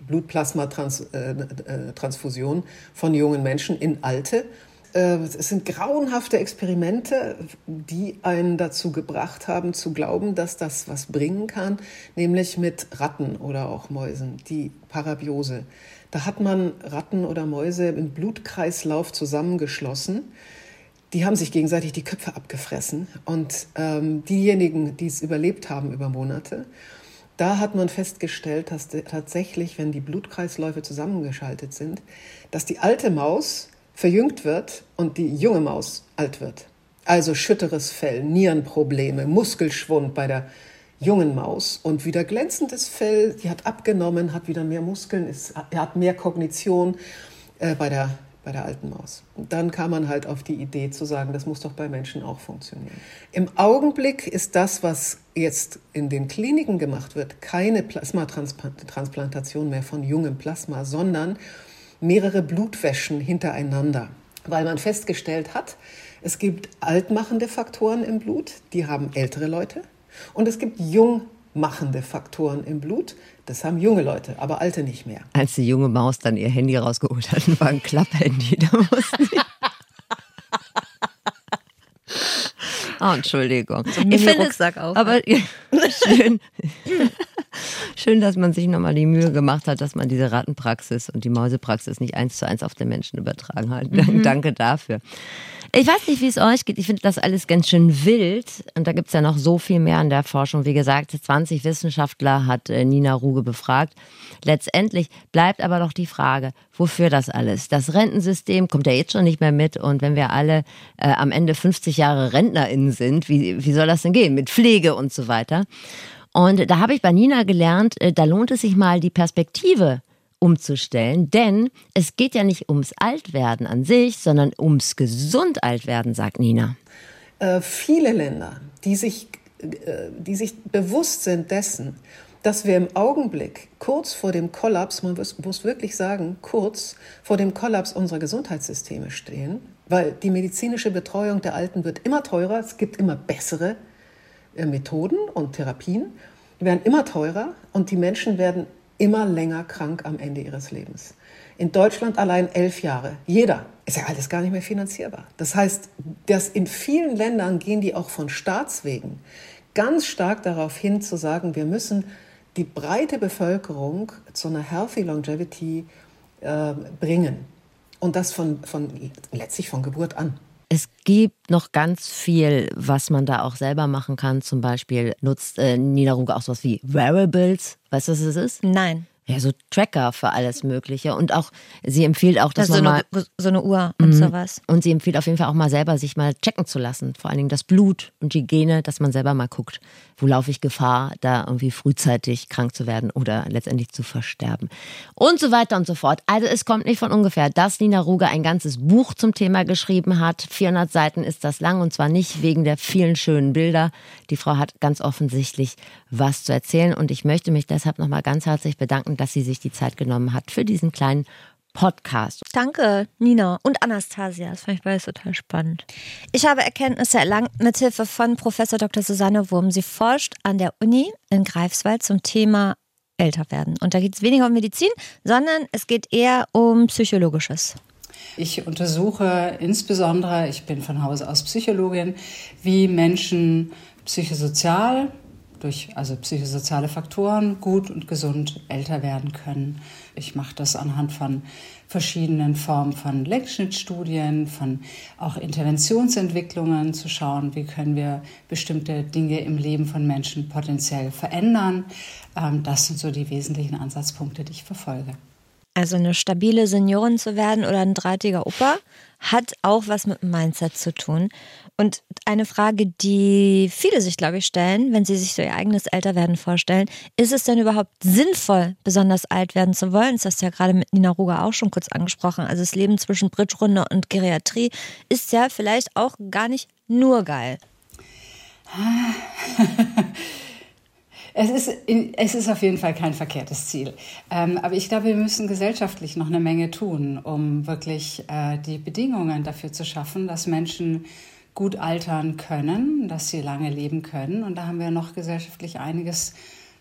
Blutplasma-Transfusion äh, von jungen Menschen in Alte. Es sind grauenhafte Experimente, die einen dazu gebracht haben, zu glauben, dass das was bringen kann, nämlich mit Ratten oder auch Mäusen, die Parabiose. Da hat man Ratten oder Mäuse im Blutkreislauf zusammengeschlossen. Die haben sich gegenseitig die Köpfe abgefressen. Und ähm, diejenigen, die es überlebt haben über Monate, da hat man festgestellt, dass tatsächlich, wenn die Blutkreisläufe zusammengeschaltet sind, dass die alte Maus verjüngt wird und die junge Maus alt wird. Also schütteres Fell, Nierenprobleme, Muskelschwund bei der jungen Maus und wieder glänzendes Fell, die hat abgenommen, hat wieder mehr Muskeln, ist, hat mehr Kognition äh, bei der, bei der alten Maus. Und dann kam man halt auf die Idee zu sagen, das muss doch bei Menschen auch funktionieren. Im Augenblick ist das, was jetzt in den Kliniken gemacht wird, keine Plasmatransplantation mehr von jungem Plasma, sondern mehrere Blutwäschen hintereinander, weil man festgestellt hat, es gibt altmachende Faktoren im Blut, die haben ältere Leute, und es gibt jungmachende Faktoren im Blut, das haben junge Leute, aber alte nicht mehr. Als die junge Maus dann ihr Handy rausgeholt hat, war ein Klapphandy, da mussten sie... Oh, Entschuldigung. So ein Rucksack auch. Aber schön, schön, dass man sich nochmal die Mühe gemacht hat, dass man diese Rattenpraxis und die Mausepraxis nicht eins zu eins auf den Menschen übertragen hat. Mhm. Danke dafür. Ich weiß nicht, wie es euch geht. Ich finde das alles ganz schön wild. Und da gibt es ja noch so viel mehr an der Forschung. Wie gesagt, zwanzig Wissenschaftler hat Nina Ruge befragt. Letztendlich bleibt aber doch die Frage, wofür das alles? Das Rentensystem kommt ja jetzt schon nicht mehr mit. Und wenn wir alle äh, am Ende fünfzig Jahre RentnerInnen sind, wie, wie soll das denn gehen? Mit Pflege und so weiter. Und da habe ich bei Nina gelernt, äh, da lohnt es sich mal, die Perspektive umzustellen, denn es geht ja nicht ums Altwerden an sich, sondern ums gesund Altwerden, sagt Nina. Äh, viele Länder, die sich, äh, die sich bewusst sind dessen, dass wir im Augenblick kurz vor dem Kollaps, man muss wirklich sagen, kurz vor dem Kollaps unserer Gesundheitssysteme stehen, weil die medizinische Betreuung der Alten wird immer teurer, es gibt immer bessere äh, Methoden und Therapien, die werden immer teurer und die Menschen werden immer länger krank am Ende ihres Lebens. In Deutschland allein elf Jahre. Jeder. Ist ja alles gar nicht mehr finanzierbar. Das heißt, dass in vielen Ländern gehen die auch von Staatswegen ganz stark darauf hin zu sagen, wir müssen die breite Bevölkerung zu einer healthy longevity äh, bringen. Und das von, von, letztlich von Geburt an. Es gibt noch ganz viel, was man da auch selber machen kann. Zum Beispiel nutzt äh, Nina Ruge auch sowas wie Wearables. Weißt du, was es ist? Nein. Ja, so Tracker für alles Mögliche. Und auch, sie empfiehlt auch, dass also man so mal... Eine, so eine Uhr und mhm. sowas. Und sie empfiehlt auf jeden Fall auch mal selber, sich mal checken zu lassen. Vor allen Dingen das Blut und die Gene, dass man selber mal guckt, wo laufe ich Gefahr, da irgendwie frühzeitig krank zu werden oder letztendlich zu versterben. Und so weiter und so fort. Also es kommt nicht von ungefähr, dass Nina Ruge ein ganzes Buch zum Thema geschrieben hat. vierhundert Seiten ist das lang und zwar nicht wegen der vielen schönen Bilder. Die Frau hat ganz offensichtlich was zu erzählen und ich möchte mich deshalb nochmal ganz herzlich bedanken, dass sie sich die Zeit genommen hat für diesen kleinen Podcast. Danke, Nina und Anastasia. Das fand ich beides total spannend. Ich habe Erkenntnisse erlangt mithilfe von Professor Doktor Susanne Wurm. Sie forscht an der Uni in Greifswald zum Thema älter werden. Und da geht es weniger um Medizin, sondern es geht eher um Psychologisches. Ich untersuche insbesondere, ich bin von Hause aus Psychologin, wie Menschen psychosozial durch also psychosoziale Faktoren gut und gesund älter werden können. Ich mache das anhand von verschiedenen Formen von Längsschnittstudien, von auch Interventionsentwicklungen, zu schauen, wie können wir bestimmte Dinge im Leben von Menschen potenziell verändern. Das sind so die wesentlichen Ansatzpunkte, die ich verfolge. Also eine stabile Seniorin zu werden oder ein drahtiger Opa hat auch was mit dem Mindset zu tun. Und eine Frage, die viele sich, glaube ich, stellen, wenn sie sich so ihr eigenes Älterwerden vorstellen, ist es denn überhaupt sinnvoll, besonders alt werden zu wollen? Das hast du ja gerade mit Nina Ruge auch schon kurz angesprochen. Also das Leben zwischen Bridgerunde und Geriatrie ist ja vielleicht auch gar nicht nur geil. Es ist, es ist auf jeden Fall kein verkehrtes Ziel. Ähm, aber ich glaube, wir müssen gesellschaftlich noch eine Menge tun, um wirklich äh, die Bedingungen dafür zu schaffen, dass Menschen gut altern können, dass sie lange leben können. Und da haben wir noch gesellschaftlich einiges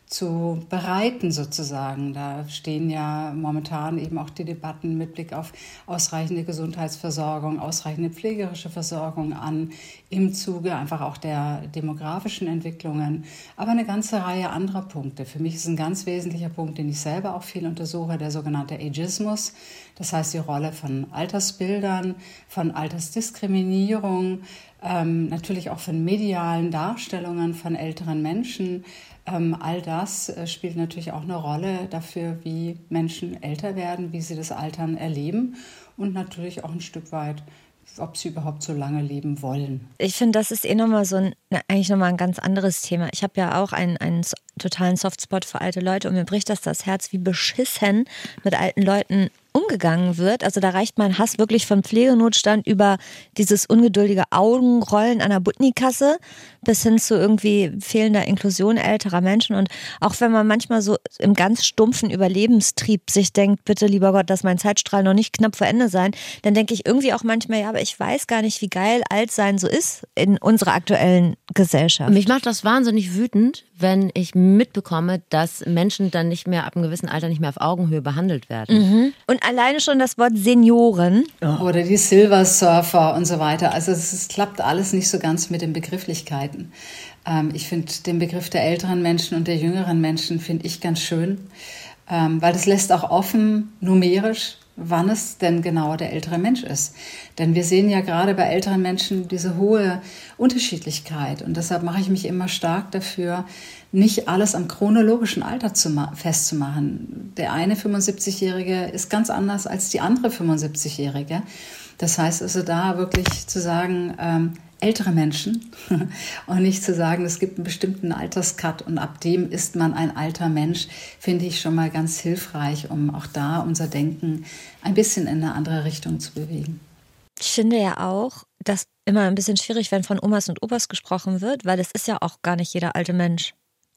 zu bereiten sozusagen. Da stehen ja momentan eben auch die Debatten mit Blick auf ausreichende Gesundheitsversorgung, ausreichende pflegerische Versorgung an, im Zuge einfach auch der demografischen Entwicklungen, aber eine ganze Reihe anderer Punkte. Für mich ist ein ganz wesentlicher Punkt, den ich selber auch viel untersuche, der sogenannte Ageismus. Das heißt die Rolle von Altersbildern, von Altersdiskriminierung, ähm, natürlich auch von medialen Darstellungen von älteren Menschen. Ähm, all das äh, spielt natürlich auch eine Rolle dafür, wie Menschen älter werden, wie sie das Altern erleben und natürlich auch ein Stück weit, ob sie überhaupt so lange leben wollen. Ich finde, das ist eh nochmal so ein, eigentlich nochmal ein ganz anderes Thema. Ich habe ja auch einen, einen totalen Softspot für alte Leute und mir bricht das das Herz, wie beschissen mit alten Leuten umgegangen wird. Also da reicht mein Hass wirklich von Pflegenotstand über dieses ungeduldige Augenrollen an der Butnikasse bis hin zu irgendwie fehlender Inklusion älterer Menschen. Und auch wenn man manchmal so im ganz stumpfen Überlebenstrieb sich denkt, bitte lieber Gott, dass mein Zeitstrahl noch nicht knapp vor Ende sein, dann denke ich irgendwie auch manchmal, ja, aber ich weiß gar nicht, wie geil alt sein so ist in unserer aktuellen Gesellschaft. Mich macht das wahnsinnig wütend, wenn ich mitbekomme, dass Menschen dann nicht mehr ab einem gewissen Alter nicht mehr auf Augenhöhe behandelt werden. Mhm. Und alleine schon das Wort Senioren. Oder die Silver Surfer und so weiter. Also es, es klappt alles nicht so ganz mit den Begrifflichkeiten. Ähm, ich finde den Begriff der älteren Menschen und der jüngeren Menschen finde ich ganz schön, ähm, weil das lässt auch offen, numerisch, wann es denn genau der ältere Mensch ist. Denn wir sehen ja gerade bei älteren Menschen diese hohe Unterschiedlichkeit. Und deshalb mache ich mich immer stark dafür, nicht alles am chronologischen Alter zu ma- festzumachen. Der eine fünfundsiebzigjährige ist ganz anders als die andere fünfundsiebzigjährige. Das heißt also da wirklich zu sagen, ähm, ältere Menschen und nicht zu sagen, es gibt einen bestimmten Alterscut und ab dem ist man ein alter Mensch, finde ich schon mal ganz hilfreich, um auch da unser Denken ein bisschen in eine andere Richtung zu bewegen. Ich finde ja auch, dass immer ein bisschen schwierig, wenn von Omas und Opas gesprochen wird, weil es ist ja auch gar nicht jeder alte Mensch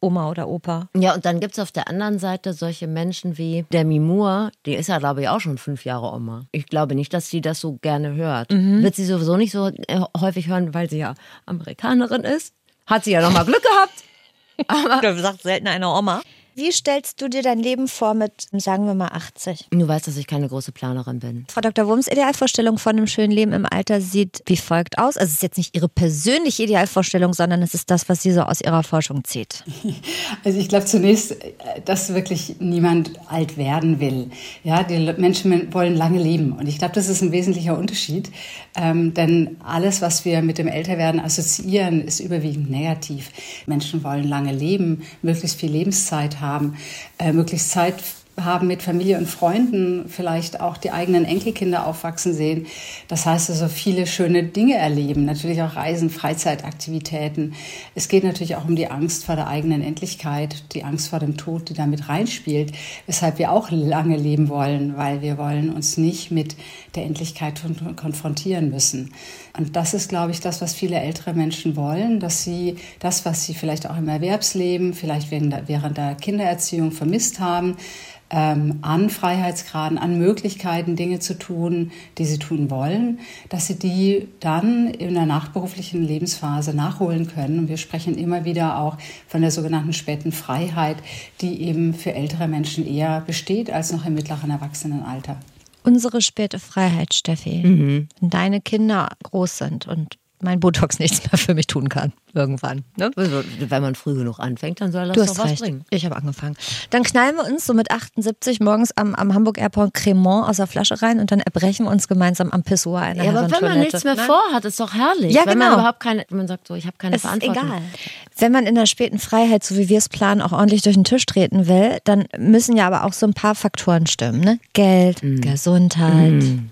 Oma oder Opa. Ja, und dann gibt es auf der anderen Seite solche Menschen wie Demi Moore, die ist ja, glaube ich, auch schon fünf Jahre Oma. Ich glaube nicht, dass sie das so gerne hört. Mhm. Wird sie sowieso nicht so häufig hören, weil sie ja Amerikanerin ist. Hat sie ja nochmal Glück gehabt. Aber du sagst selten eine Oma. Wie stellst du dir dein Leben vor mit, sagen wir mal, achtzig? Du weißt, dass ich keine große Planerin bin. Frau Doktor Wurms Idealvorstellung von einem schönen Leben im Alter sieht wie folgt aus. Also es ist jetzt nicht Ihre persönliche Idealvorstellung, sondern es ist das, was sie so aus Ihrer Forschung zieht. Also ich glaube zunächst, dass wirklich niemand alt werden will. Ja, die Menschen wollen lange leben. Und ich glaube, das ist ein wesentlicher Unterschied. Ähm, denn alles, was wir mit dem Älterwerden assoziieren, ist überwiegend negativ. Menschen wollen lange leben, möglichst viel Lebenszeit haben. haben, äh, möglichst Zeit haben mit Familie und Freunden, vielleicht auch die eigenen Enkelkinder aufwachsen sehen. Das heißt also viele schöne Dinge erleben, natürlich auch Reisen, Freizeitaktivitäten. Es geht natürlich auch um die Angst vor der eigenen Endlichkeit, die Angst vor dem Tod, die damit reinspielt, weshalb wir auch lange leben wollen, weil wir wollen uns nicht mit der Endlichkeit konfrontieren müssen. Und das ist, glaube ich, das, was viele ältere Menschen wollen, dass sie das, was sie vielleicht auch im Erwerbsleben, vielleicht während der Kindererziehung vermisst haben, ähm, an Freiheitsgraden, an Möglichkeiten, Dinge zu tun, die sie tun wollen, dass sie die dann in der nachberuflichen Lebensphase nachholen können. Und wir sprechen immer wieder auch von der sogenannten späten Freiheit, die eben für ältere Menschen eher besteht als noch im mittleren Erwachsenenalter. Unsere späte Freiheit, Steffi, mhm. wenn deine Kinder groß sind und mein Botox nichts mehr für mich tun kann, irgendwann. Ne? Also, wenn man früh genug anfängt, dann soll das du doch hast was recht. bringen. Ich habe angefangen. Dann knallen wir uns so mit achtundsiebzig morgens am, am Hamburg Airport Cremant aus der Flasche rein und dann erbrechen wir uns gemeinsam am Pissoir einer Ja, aber wenn man nichts mehr Nein? vorhat, ist doch herrlich. Ja, wenn genau. man überhaupt keine, man sagt so, ich habe keine Es Verantwortung. ist egal. Wenn man in der späten Freiheit, so wie wir es planen, auch ordentlich durch den Tisch treten will, dann müssen ja aber auch so ein paar Faktoren stimmen. Ne? Geld, mm. Gesundheit. Mm.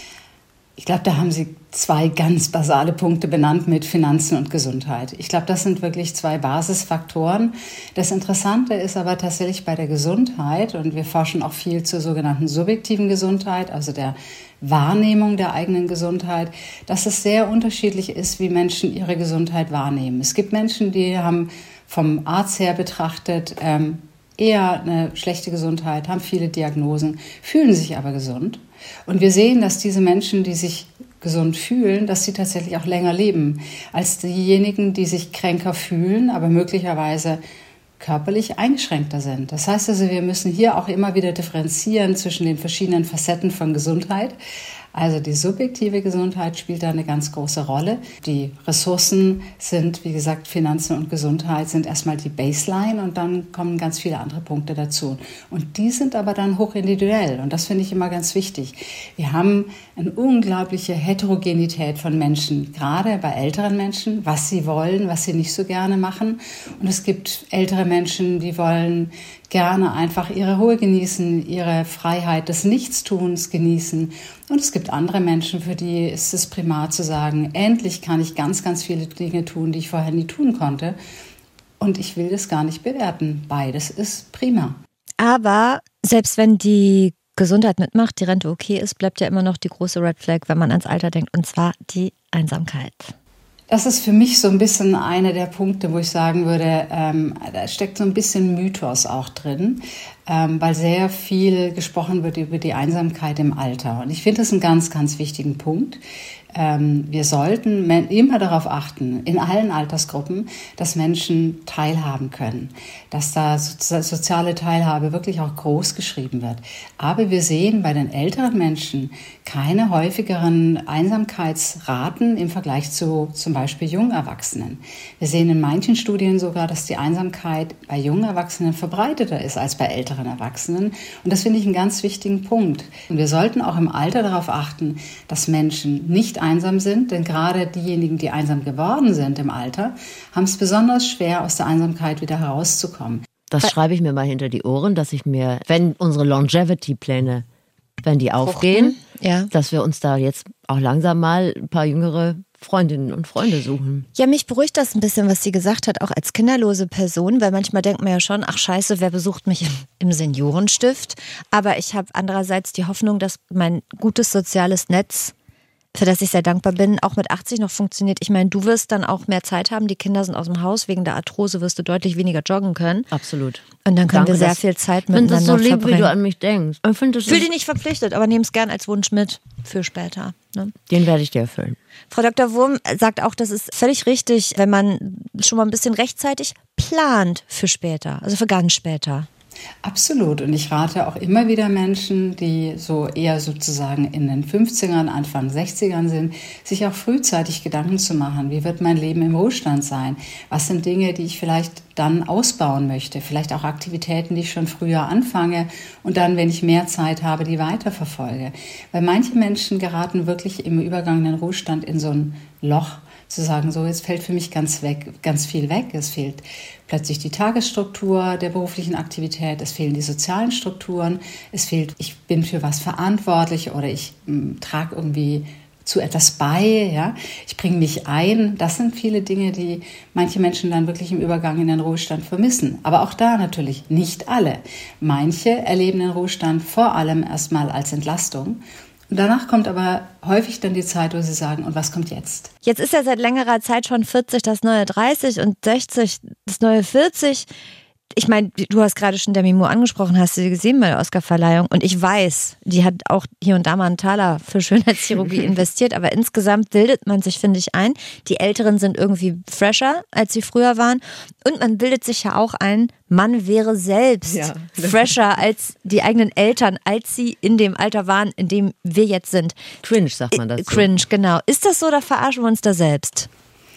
Ich glaube, da haben Sie zwei ganz basale Punkte benannt mit Finanzen und Gesundheit. Ich glaube, das sind wirklich zwei Basisfaktoren. Das Interessante ist aber tatsächlich bei der Gesundheit, und wir forschen auch viel zur sogenannten subjektiven Gesundheit, also der Wahrnehmung der eigenen Gesundheit, dass es sehr unterschiedlich ist, wie Menschen ihre Gesundheit wahrnehmen. Es gibt Menschen, die haben vom Arzt her betrachtet ähm, eher eine schlechte Gesundheit, haben viele Diagnosen, fühlen sich aber gesund. Und wir sehen, dass diese Menschen, die sich gesund fühlen, dass sie tatsächlich auch länger leben als diejenigen, die sich kränker fühlen, aber möglicherweise körperlich eingeschränkter sind. Das heißt also, wir müssen hier auch immer wieder differenzieren zwischen den verschiedenen Facetten von Gesundheit. Also die subjektive Gesundheit spielt da eine ganz große Rolle. Die Ressourcen sind, wie gesagt, Finanzen und Gesundheit sind erstmal die Baseline und dann kommen ganz viele andere Punkte dazu. Und die sind aber dann hochindividuell und das finde ich immer ganz wichtig. Wir haben eine unglaubliche Heterogenität von Menschen, gerade bei älteren Menschen, was sie wollen, was sie nicht so gerne machen. Und es gibt ältere Menschen, die wollen gerne einfach ihre Ruhe genießen, ihre Freiheit des Nichtstuns genießen. Und es gibt andere Menschen, für die ist es primar zu sagen, endlich kann ich ganz, ganz viele Dinge tun, die ich vorher nie tun konnte. Und ich will das gar nicht bewerten. Beides ist prima. Aber selbst wenn die Gesundheit mitmacht, die Rente okay ist, bleibt ja immer noch die große Red Flag, wenn man ans Alter denkt, und zwar die Einsamkeit. Das ist für mich so ein bisschen einer der Punkte, wo ich sagen würde, ähm, da steckt so ein bisschen Mythos auch drin, ähm, weil sehr viel gesprochen wird über die Einsamkeit im Alter. Und ich finde das einen ganz, ganz wichtigen Punkt. Ähm, wir sollten immer darauf achten, in allen Altersgruppen, dass Menschen teilhaben können, dass da so, soziale Teilhabe wirklich auch groß geschrieben wird. Aber wir sehen bei den älteren Menschen keine häufigeren Einsamkeitsraten im Vergleich zu zum Beispiel jungen Erwachsenen. Wir sehen in manchen Studien sogar, dass die Einsamkeit bei jungen Erwachsenen verbreiteter ist als bei älteren Erwachsenen. Und das finde ich einen ganz wichtigen Punkt. Und wir sollten auch im Alter darauf achten, dass Menschen nicht einsam sind, denn gerade diejenigen, die einsam geworden sind im Alter, haben es besonders schwer, aus der Einsamkeit wieder herauszukommen. Das schreibe ich mir mal hinter die Ohren, dass ich mir, wenn unsere Longevity-Pläne, wenn die aufgehen, ja, dass wir uns da jetzt auch langsam mal ein paar jüngere Freundinnen und Freunde suchen. Ja, mich beruhigt das ein bisschen, was sie gesagt hat, auch als kinderlose Person, weil manchmal denkt man ja schon, ach scheiße, wer besucht mich im, im Seniorenstift? Aber ich habe andererseits die Hoffnung, dass mein gutes soziales Netz für das ich sehr dankbar bin, auch mit achtzig noch funktioniert. Ich meine, du wirst dann auch mehr Zeit haben, die Kinder sind aus dem Haus, wegen der Arthrose wirst du deutlich weniger joggen können. Absolut. Und dann können Danke, wir sehr das- viel Zeit Ich finde miteinander das so lieb, verbringen. wie du an mich denkst. Ich finde, das Fühl ist- dich nicht verpflichtet, aber nimm es gern als Wunsch mit für später. Ne? Den werde ich dir erfüllen. Frau Doktor Wurm sagt auch, das ist völlig richtig, wenn man schon mal ein bisschen rechtzeitig plant für später, also für ganz später. Absolut. Und ich rate auch immer wieder Menschen, die so eher sozusagen in den fünfzigern, Anfang sechzigern sind, sich auch frühzeitig Gedanken zu machen. Wie wird mein Leben im Ruhestand sein? Was sind Dinge, die ich vielleicht dann ausbauen möchte? Vielleicht auch Aktivitäten, die ich schon früher anfange und dann, wenn ich mehr Zeit habe, die weiterverfolge. Weil manche Menschen geraten wirklich im Übergang in den Ruhestand in so ein Loch, zu sagen, so jetzt fällt für mich ganz weg, ganz viel weg. Es fehlt plötzlich die Tagesstruktur der beruflichen Aktivität, es fehlen die sozialen Strukturen, es fehlt, ich bin für was verantwortlich oder ich m, trage irgendwie zu etwas bei, ja, ich bringe mich ein. Das sind viele Dinge, die manche Menschen dann wirklich im Übergang in den Ruhestand vermissen. Aber auch da natürlich nicht alle. Manche erleben den Ruhestand vor allem erstmal als Entlastung. Und danach kommt aber häufig dann die Zeit, wo sie sagen, und was kommt jetzt? Jetzt ist ja seit längerer Zeit schon vierzig das neue dreißig und sechzig das neue vierzig. Ich meine, du hast gerade schon Demi Moore angesprochen, hast du sie gesehen bei der Oscarverleihung? Und ich weiß, die hat auch hier und da mal einen Taler für Schönheitschirurgie investiert, aber insgesamt bildet man sich, finde ich, ein. Die Älteren sind irgendwie fresher, als sie früher waren. Und man bildet sich ja auch ein, man wäre selbst Ja. fresher als die eigenen Eltern, als sie in dem Alter waren, in dem wir jetzt sind. Cringe, sagt man dazu. Cringe, genau. Ist das so, oder verarschen wir uns da selbst?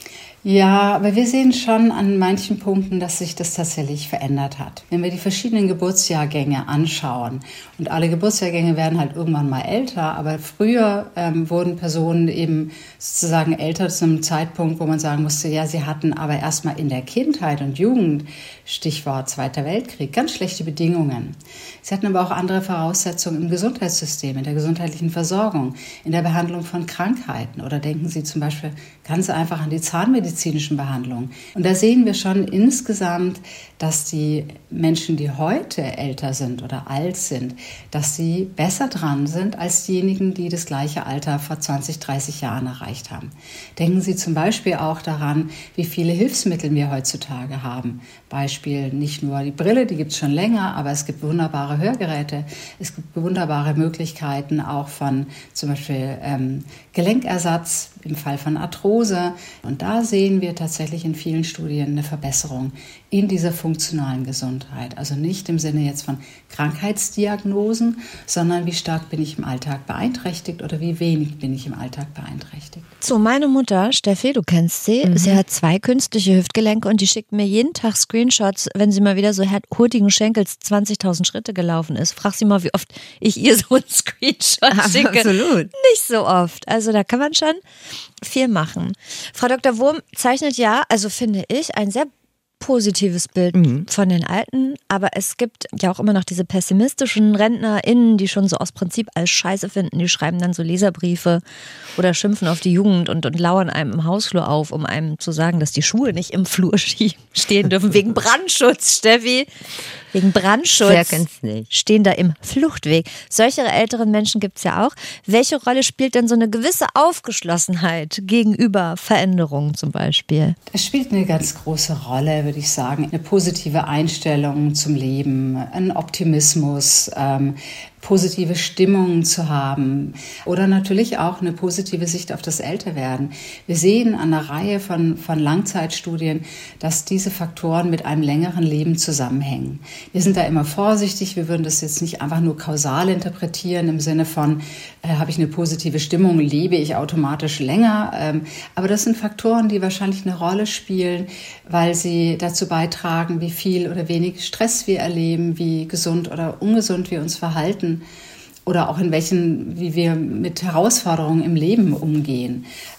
Ja, aber wir sehen schon an manchen Punkten, dass sich das tatsächlich verändert hat. Wenn wir die verschiedenen Geburtsjahrgänge anschauen, und alle Geburtsjahrgänge werden halt irgendwann mal älter, aber früher ähm, wurden Personen eben sozusagen älter zu einem Zeitpunkt, wo man sagen musste, ja, sie hatten aber erstmal in der Kindheit und Jugend, Stichwort Zweiter Weltkrieg, ganz schlechte Bedingungen. Sie hatten aber auch andere Voraussetzungen im Gesundheitssystem, in der gesundheitlichen Versorgung, in der Behandlung von Krankheiten. Oder denken Sie zum Beispiel ganz einfach an die zahnmedizinischen Behandlungen. Und da sehen wir schon insgesamt, dass die Menschen, die heute älter sind oder alt sind, dass sie besser dran sind als diejenigen, die das gleiche Alter vor zwanzig, dreißig Jahren erreicht haben. Denken Sie zum Beispiel auch daran, wie viele Hilfsmittel wir heutzutage haben. Beispiel nicht nur die Brille, die gibt es schon länger, aber es gibt wunderbare Hörgeräte. Es gibt wunderbare Möglichkeiten auch von zum Beispiel ähm, Gelenkersatz im Fall von Arthrose. Und da sehen wir tatsächlich in vielen Studien eine Verbesserung in dieser funktionalen Gesundheit. Also nicht im Sinne jetzt von Krankheitsdiagnosen, sondern wie stark bin ich im Alltag beeinträchtigt oder wie wenig bin ich im Alltag beeinträchtigt. So, meine Mutter, Steffi, du kennst sie, Mhm. sie hat zwei künstliche Hüftgelenke und die schickt mir jeden Tag Screenshots, wenn sie mal wieder so hurtigen Schenkels zwanzigtausend Schritte gelaufen ist. Frag sie mal, wie oft ich ihr so einen Screenshot schicke. Absolut. Nicht so oft. Also da kann man schon viel machen. Frau Doktor Wurm zeichnet ja, also finde ich, ein sehr positives Bild Mhm. von den Alten, aber es gibt ja auch immer noch diese pessimistischen RentnerInnen, die schon so aus Prinzip alles Scheiße finden, die schreiben dann so Leserbriefe oder schimpfen auf die Jugend und, und lauern einem im Hausflur auf, um einem zu sagen, dass die Schuhe nicht im Flur stehen dürfen, wegen Brandschutz, Steffi. Wegen Brandschutz Wer kennt's nicht? stehen da im Fluchtweg. Solche älteren Menschen gibt es ja auch. Welche Rolle spielt denn so eine gewisse Aufgeschlossenheit gegenüber Veränderungen zum Beispiel? Es spielt eine ganz große Rolle, würde ich sagen. Eine positive Einstellung zum Leben, ein Optimismus, ähm, positive Stimmung zu haben oder natürlich auch eine positive Sicht auf das Älterwerden. Wir sehen an einer Reihe von, von Langzeitstudien, dass diese Faktoren mit einem längeren Leben zusammenhängen. Wir sind da immer vorsichtig, wir würden das jetzt nicht einfach nur kausal interpretieren im Sinne von, äh, habe ich eine positive Stimmung, lebe ich automatisch länger. Ähm, aber das sind Faktoren, die wahrscheinlich eine Rolle spielen, weil sie dazu beitragen, wie viel oder wenig Stress wir erleben, wie gesund oder ungesund wir uns verhalten oder auch in welchen, wie wir mit Herausforderungen im Leben umgehen.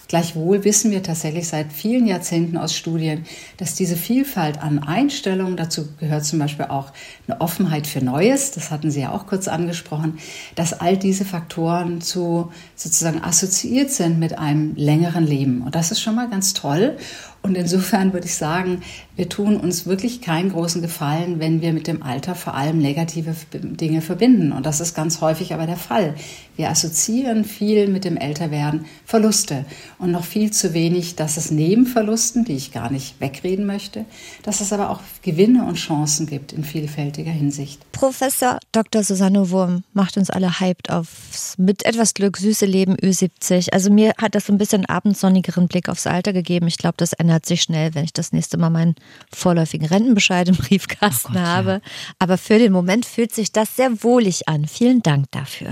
Gleichwohl wissen wir tatsächlich seit vielen Jahrzehnten aus Studien, dass diese Vielfalt an Einstellungen, dazu gehört zum Beispiel auch eine Offenheit für Neues, das hatten Sie ja auch kurz angesprochen, dass all diese Faktoren zu sozusagen assoziiert sind mit einem längeren Leben. Und das ist schon mal ganz toll. Und insofern würde ich sagen, wir tun uns wirklich keinen großen Gefallen, wenn wir mit dem Alter vor allem negative Dinge verbinden. Und das ist ganz häufig aber der Fall. Wir assoziieren viel mit dem Älterwerden Verluste und noch viel zu wenig, dass es neben Verlusten, die ich gar nicht wegreden möchte, dass es aber auch Gewinne und Chancen gibt in vielfältiger Hinsicht. Professor Doktor Susanne Wurm macht uns alle hyped aufs mit etwas Glück süße Leben Ü siebzig. Also mir hat das so ein bisschen abendsonnigeren Blick aufs Alter gegeben. Ich glaube, das ändert sich schnell, wenn ich das nächste Mal meinen vorläufigen Rentenbescheid im Briefkasten oh Gott, habe. Ja. Aber für den Moment fühlt sich das sehr wohlig an. Vielen Dank dafür.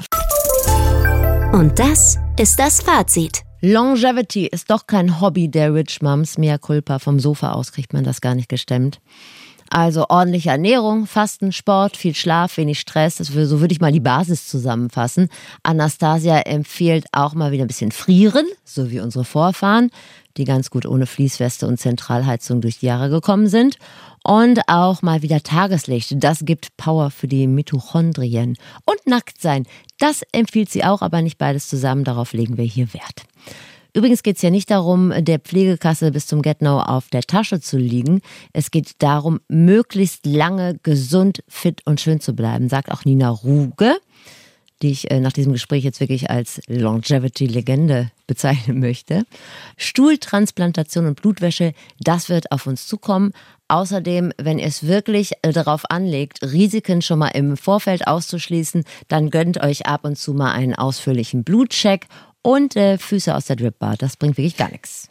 Und das ist das Fazit. Longevity ist doch kein Hobby der Rich Moms. Mea culpa, vom Sofa aus kriegt man das gar nicht gestemmt. Also ordentliche Ernährung, Fasten, Sport, viel Schlaf, wenig Stress. Das würde, so würde ich mal die Basis zusammenfassen. Anastasia empfiehlt auch mal wieder ein bisschen frieren, so wie unsere Vorfahren, die ganz gut ohne Fließweste und Zentralheizung durch die Jahre gekommen sind. Und auch mal wieder Tageslicht. Das gibt Power für die Mitochondrien. Und nackt sein. Das empfiehlt sie auch, aber nicht beides zusammen. Darauf legen wir hier Wert. Übrigens geht es ja nicht darum, der Pflegekasse bis zum Get-No auf der Tasche zu liegen. Es geht darum, möglichst lange gesund, fit und schön zu bleiben, sagt auch Nina Ruge, die ich nach diesem Gespräch jetzt wirklich als Longevity-Legende bezeichnen möchte. Stuhltransplantation und Blutwäsche, das wird auf uns zukommen. Außerdem, wenn ihr es wirklich darauf anlegt, Risiken schon mal im Vorfeld auszuschließen, dann gönnt euch ab und zu mal einen ausführlichen Blutcheck und äh, Füße aus der Drip-Bar. Das bringt wirklich gar nichts.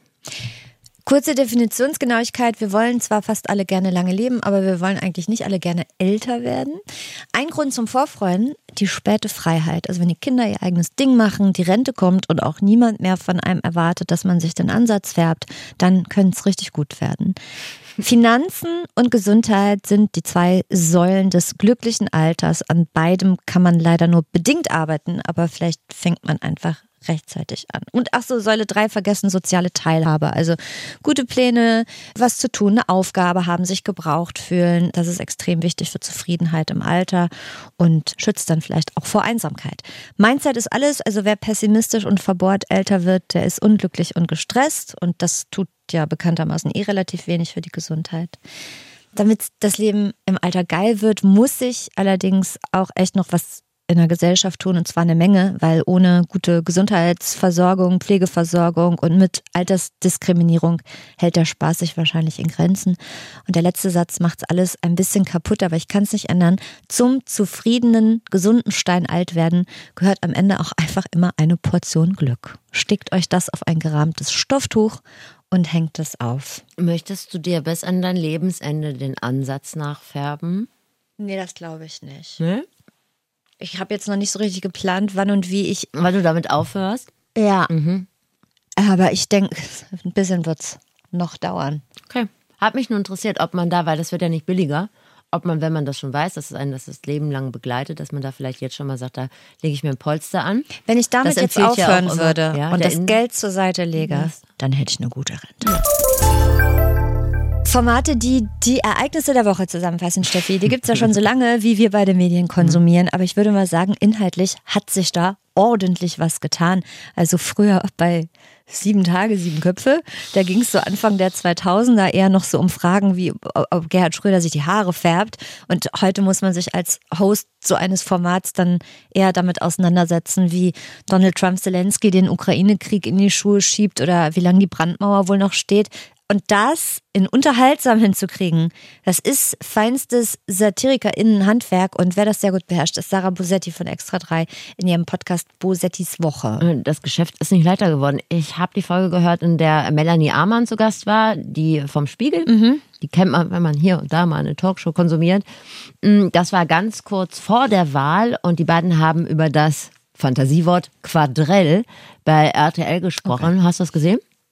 Kurze Definitionsgenauigkeit. Wir wollen zwar fast alle gerne lange leben, aber wir wollen eigentlich nicht alle gerne älter werden. Ein Grund zum Vorfreuen, die späte Freiheit. Also wenn die Kinder ihr eigenes Ding machen, die Rente kommt und auch niemand mehr von einem erwartet, dass man sich den Ansatz färbt, dann könnte es richtig gut werden. Finanzen und Gesundheit sind die zwei Säulen des glücklichen Alters. An beidem kann man leider nur bedingt arbeiten, aber vielleicht fängt man einfach rechtzeitig an. Und ach so, Säule drei vergessen, soziale Teilhabe. Also gute Pläne, was zu tun, eine Aufgabe haben, sich gebraucht fühlen. Das ist extrem wichtig für Zufriedenheit im Alter und schützt dann vielleicht auch vor Einsamkeit. Mindset ist alles, also wer pessimistisch und verbohrt älter wird, der ist unglücklich und gestresst und das tut ja bekanntermaßen eh relativ wenig für die Gesundheit. Damit das Leben im Alter geil wird, muss sich allerdings auch echt noch was in der Gesellschaft tun, und zwar eine Menge, weil ohne gute Gesundheitsversorgung, Pflegeversorgung und mit Altersdiskriminierung hält der Spaß sich wahrscheinlich in Grenzen. Und der letzte Satz macht's alles ein bisschen kaputt, aber ich kann es nicht ändern. Zum zufriedenen, gesunden Stein alt werden gehört am Ende auch einfach immer eine Portion Glück. Stickt euch das auf ein gerahmtes Stofftuch und hängt es auf. Möchtest du dir bis an dein Lebensende den Ansatz nachfärben? Nee, das glaube ich nicht. Ne? Ich habe jetzt noch nicht so richtig geplant, wann und wie ich... Weil du damit aufhörst? Ja. Mhm. Aber ich denke, ein bisschen wird es noch dauern. Okay. Hat mich nur interessiert, ob man da, weil das wird ja nicht billiger, ob man, wenn man das schon weiß, dass es einen das, das Leben lang begleitet, dass man da vielleicht jetzt schon mal sagt, da lege ich mir ein Polster an. Wenn ich damit jetzt aufhören ja würde immer, ja, und das In- Geld zur Seite lege, ja, dann hätte ich eine gute Rente. Ja. Formate, die die Ereignisse der Woche zusammenfassen, Steffi, die gibt es ja schon so lange, wie wir beide Medien konsumieren. Aber ich würde mal sagen, inhaltlich hat sich da ordentlich was getan. Also früher bei Sieben Tage, sieben Köpfe, da ging es so Anfang der zweitausender eher noch so um Fragen wie, ob Gerhard Schröder sich die Haare färbt. Und heute muss man sich als Host so eines Formats dann eher damit auseinandersetzen, wie Donald Trump Zelensky den Ukraine-Krieg in die Schuhe schiebt oder wie lange die Brandmauer wohl noch steht. Und das in unterhaltsam hinzukriegen, das ist feinstes SatirikerInnen-Handwerk. Und wer das sehr gut beherrscht, ist Sarah Bosetti von Extra drei in ihrem Podcast Bosettis Woche. Das Geschäft ist nicht leichter geworden. Ich habe die Folge gehört, in der Melanie Amann zu Gast war, die vom Spiegel. Mhm. Die kennt man, wenn man hier und da mal eine Talkshow konsumiert. Das war ganz kurz vor der Wahl und die beiden haben über das Fantasiewort Quadrell bei R T L gesprochen. Okay. Hast du das gesehen?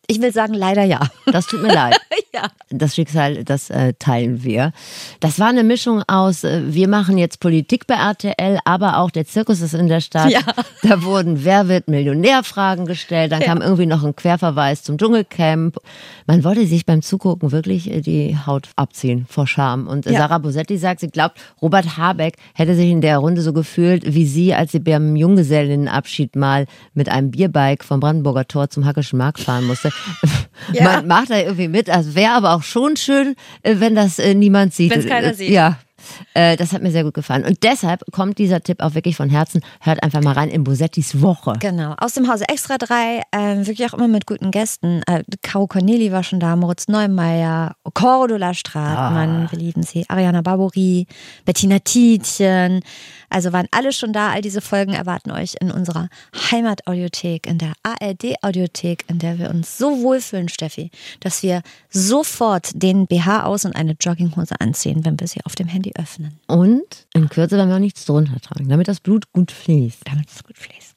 Ich will sagen, leider ja. Das tut mir leid. Ja. Das Schicksal, das äh, teilen wir. Das war eine Mischung aus, äh, wir machen jetzt Politik bei R T L, aber auch der Zirkus ist in der Stadt. Ja. Da wurden Wer wird Millionär-Fragen gestellt. Dann ja. kam irgendwie noch ein Querverweis zum Dschungelcamp. Man wollte sich beim Zugucken wirklich die Haut abziehen vor Scham. Und ja. Sarah Bosetti sagt, sie glaubt, Robert Habeck hätte sich in der Runde so gefühlt wie sie, als sie beim Junggesellinnenabschied mal mit einem Bierbike vom Brandenburger Tor zum Hackischen Markt fahren musste. Ja. Man macht da irgendwie mit. Also wäre aber auch schon schön, wenn das äh, niemand sieht. Wenn es keiner sieht. Ja. Äh, das hat mir sehr gut gefallen. Und deshalb kommt dieser Tipp auch wirklich von Herzen. Hört einfach mal rein in Bosettis Woche. Genau. Aus dem Hause Extra drei, äh, wirklich auch immer mit guten Gästen. Äh, Caro Corneli war schon da, Moritz Neumeier, Cordula Stratmann, ah. wir lieben sie, Ariana Barbouri, Bettina Tietjen. Also waren alle schon da. All diese Folgen erwarten euch in unserer Heimataudiothek, in der A R D-Audiothek, in der wir uns so wohlfühlen, Steffi, dass wir sofort den B H aus und eine Jogginghose anziehen, wenn wir sie auf dem Handy öffnen. Und in Kürze werden wir auch nichts drunter tragen, damit das Blut gut fließt. Damit es gut fließt.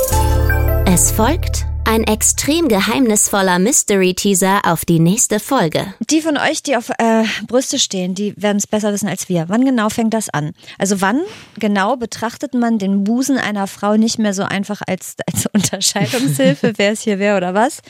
Es folgt ein extrem geheimnisvoller Mystery-Teaser auf die nächste Folge. Die von euch, die auf äh, Brüste stehen, die werden es besser wissen als wir. Wann genau fängt das an? Also wann genau betrachtet man den Busen einer Frau nicht mehr so einfach als, als Unterscheidungshilfe, wer es hier wäre oder was?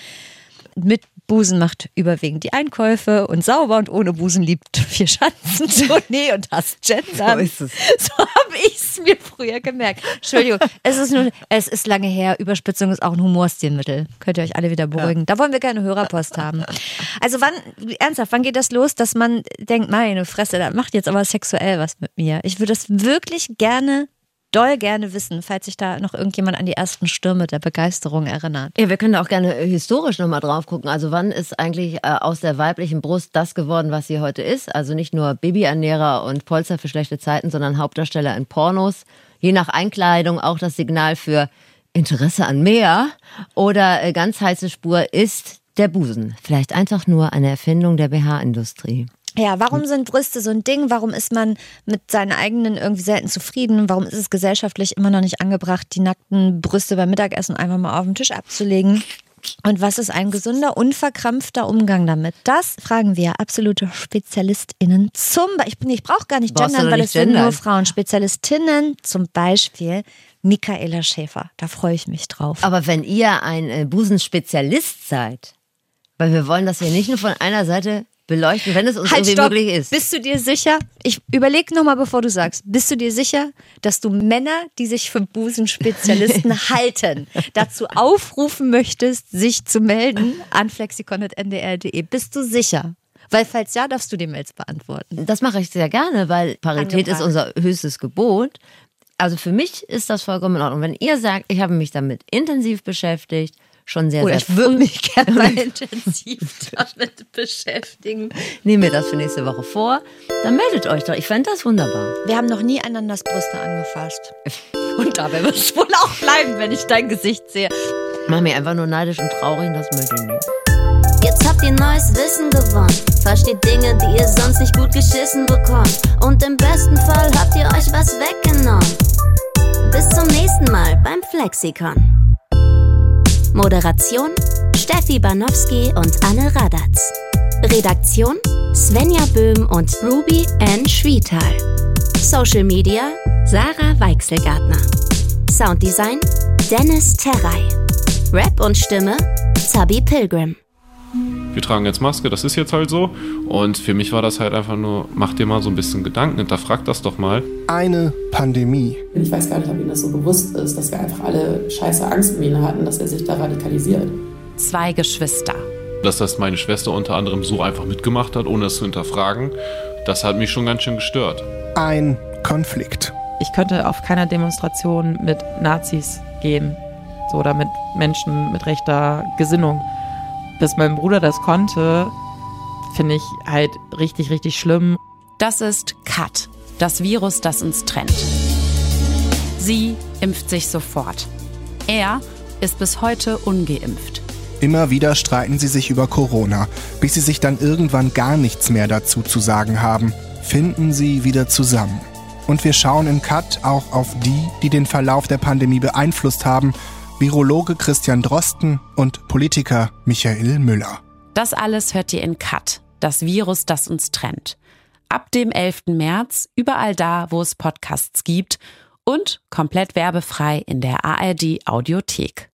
Mit Busen macht überwiegend die Einkäufe und sauber und ohne Busen liebt vier Schanzen, Tournee und hasst Gendern. So ist es. So habe ich es mir früher gemerkt. Entschuldigung, es ist nur, es ist lange her. Überspitzung ist auch ein Humorstilmittel. Könnt ihr euch alle wieder beruhigen. Ja. Da wollen wir gerne Hörerpost haben. Also wann, ernsthaft, wann geht das los, dass man denkt, meine Fresse, da macht jetzt aber sexuell was mit mir. Ich würde das wirklich gerne doll gerne wissen, falls sich da noch irgendjemand an die ersten Stürme der Begeisterung erinnert. Ja, wir können da auch gerne historisch nochmal drauf gucken. Also wann ist eigentlich äh, aus der weiblichen Brust das geworden, was sie heute ist? Also nicht nur Babyernährer und Polster für schlechte Zeiten, sondern Hauptdarsteller in Pornos. Je nach Einkleidung auch das Signal für Interesse an mehr. Oder äh, ganz heiße Spur ist der Busen. Vielleicht einfach nur eine Erfindung der B H-Industrie. Ja, warum sind Brüste so ein Ding? Warum ist man mit seinen eigenen irgendwie selten zufrieden? Warum ist es gesellschaftlich immer noch nicht angebracht, die nackten Brüste beim Mittagessen einfach mal auf den Tisch abzulegen? Und was ist ein gesunder, unverkrampfter Umgang damit? Das fragen wir absolute SpezialistInnen. Zum Beispiel, ich brauche gar nicht gendern, weil es sind nur Frauen. SpezialistInnen, zum Beispiel Michaela Schäfer. Da freue ich mich drauf. Aber wenn ihr ein äh, Busenspezialist seid, weil wir wollen das ja nicht nur von einer Seite beleuchten, wenn es uns halt, irgendwie stopp. möglich ist. Bist du dir sicher? Ich überlege nochmal, bevor du sagst. Bist du dir sicher, dass du Männer, die sich für Busenspezialisten halten, dazu aufrufen möchtest, sich zu melden an flexikon punkt n d r punkt d e? Bist du sicher? Weil falls ja, darfst du die Mails beantworten. Das mache ich sehr gerne, weil Parität Angefragt. Ist unser höchstes Gebot. Also für mich ist das vollkommen in Ordnung. Wenn ihr sagt, ich habe mich damit intensiv beschäftigt, schon sehr, Oder sehr ich würde mich gerne mal intensiv damit beschäftigen. Nehmen wir das für nächste Woche vor. Dann meldet euch doch. Ich fände das wunderbar. Wir haben noch nie einanders Brüste angefasst. Und dabei wird es wohl auch bleiben, wenn ich dein Gesicht sehe. Mach mich einfach nur neidisch und traurig, das möchte ich nicht. Jetzt habt ihr neues Wissen gewonnen. Versteht Dinge, die ihr sonst nicht gut geschissen bekommt. Und im besten Fall habt ihr euch was weggenommen. Bis zum nächsten Mal beim Flexikon. Moderation Steffi Banowski und Anne Radatz. Redaktion Svenja Böhm und Ruby Ann Schwietal. Social Media Sarah Weichselgartner. Sounddesign Dennis Terrey. Rap und Stimme Zabi Pilgrim. Wir tragen jetzt Maske, das ist jetzt halt so. Und für mich war das halt einfach nur, mach dir mal so ein bisschen Gedanken, hinterfrag das doch mal. Eine Pandemie. Ich weiß gar nicht, ob ihm das so bewusst ist, dass wir einfach alle scheiße Angst um ihn hatten, dass er sich da radikalisiert. Zwei Geschwister. Dass das meine Schwester unter anderem so einfach mitgemacht hat, ohne es zu hinterfragen, das hat mich schon ganz schön gestört. Ein Konflikt. Ich könnte auf keiner Demonstration mit Nazis gehen. So, oder mit Menschen mit rechter Gesinnung. Dass mein Bruder das konnte, finde ich halt richtig, richtig schlimm. Das ist Kat, das Virus, das uns trennt. Sie impft sich sofort. Er ist bis heute ungeimpft. Immer wieder streiten sie sich über Corona, bis sie sich dann irgendwann gar nichts mehr dazu zu sagen haben. Finden sie wieder zusammen. Und wir schauen in Kat auch auf die, die den Verlauf der Pandemie beeinflusst haben Virologe Christian Drosten und Politiker Michael Müller. Das alles hört ihr in Cut, das Virus, das uns trennt. Ab dem elften März überall da, wo es Podcasts gibt und komplett werbefrei in der A R D Audiothek.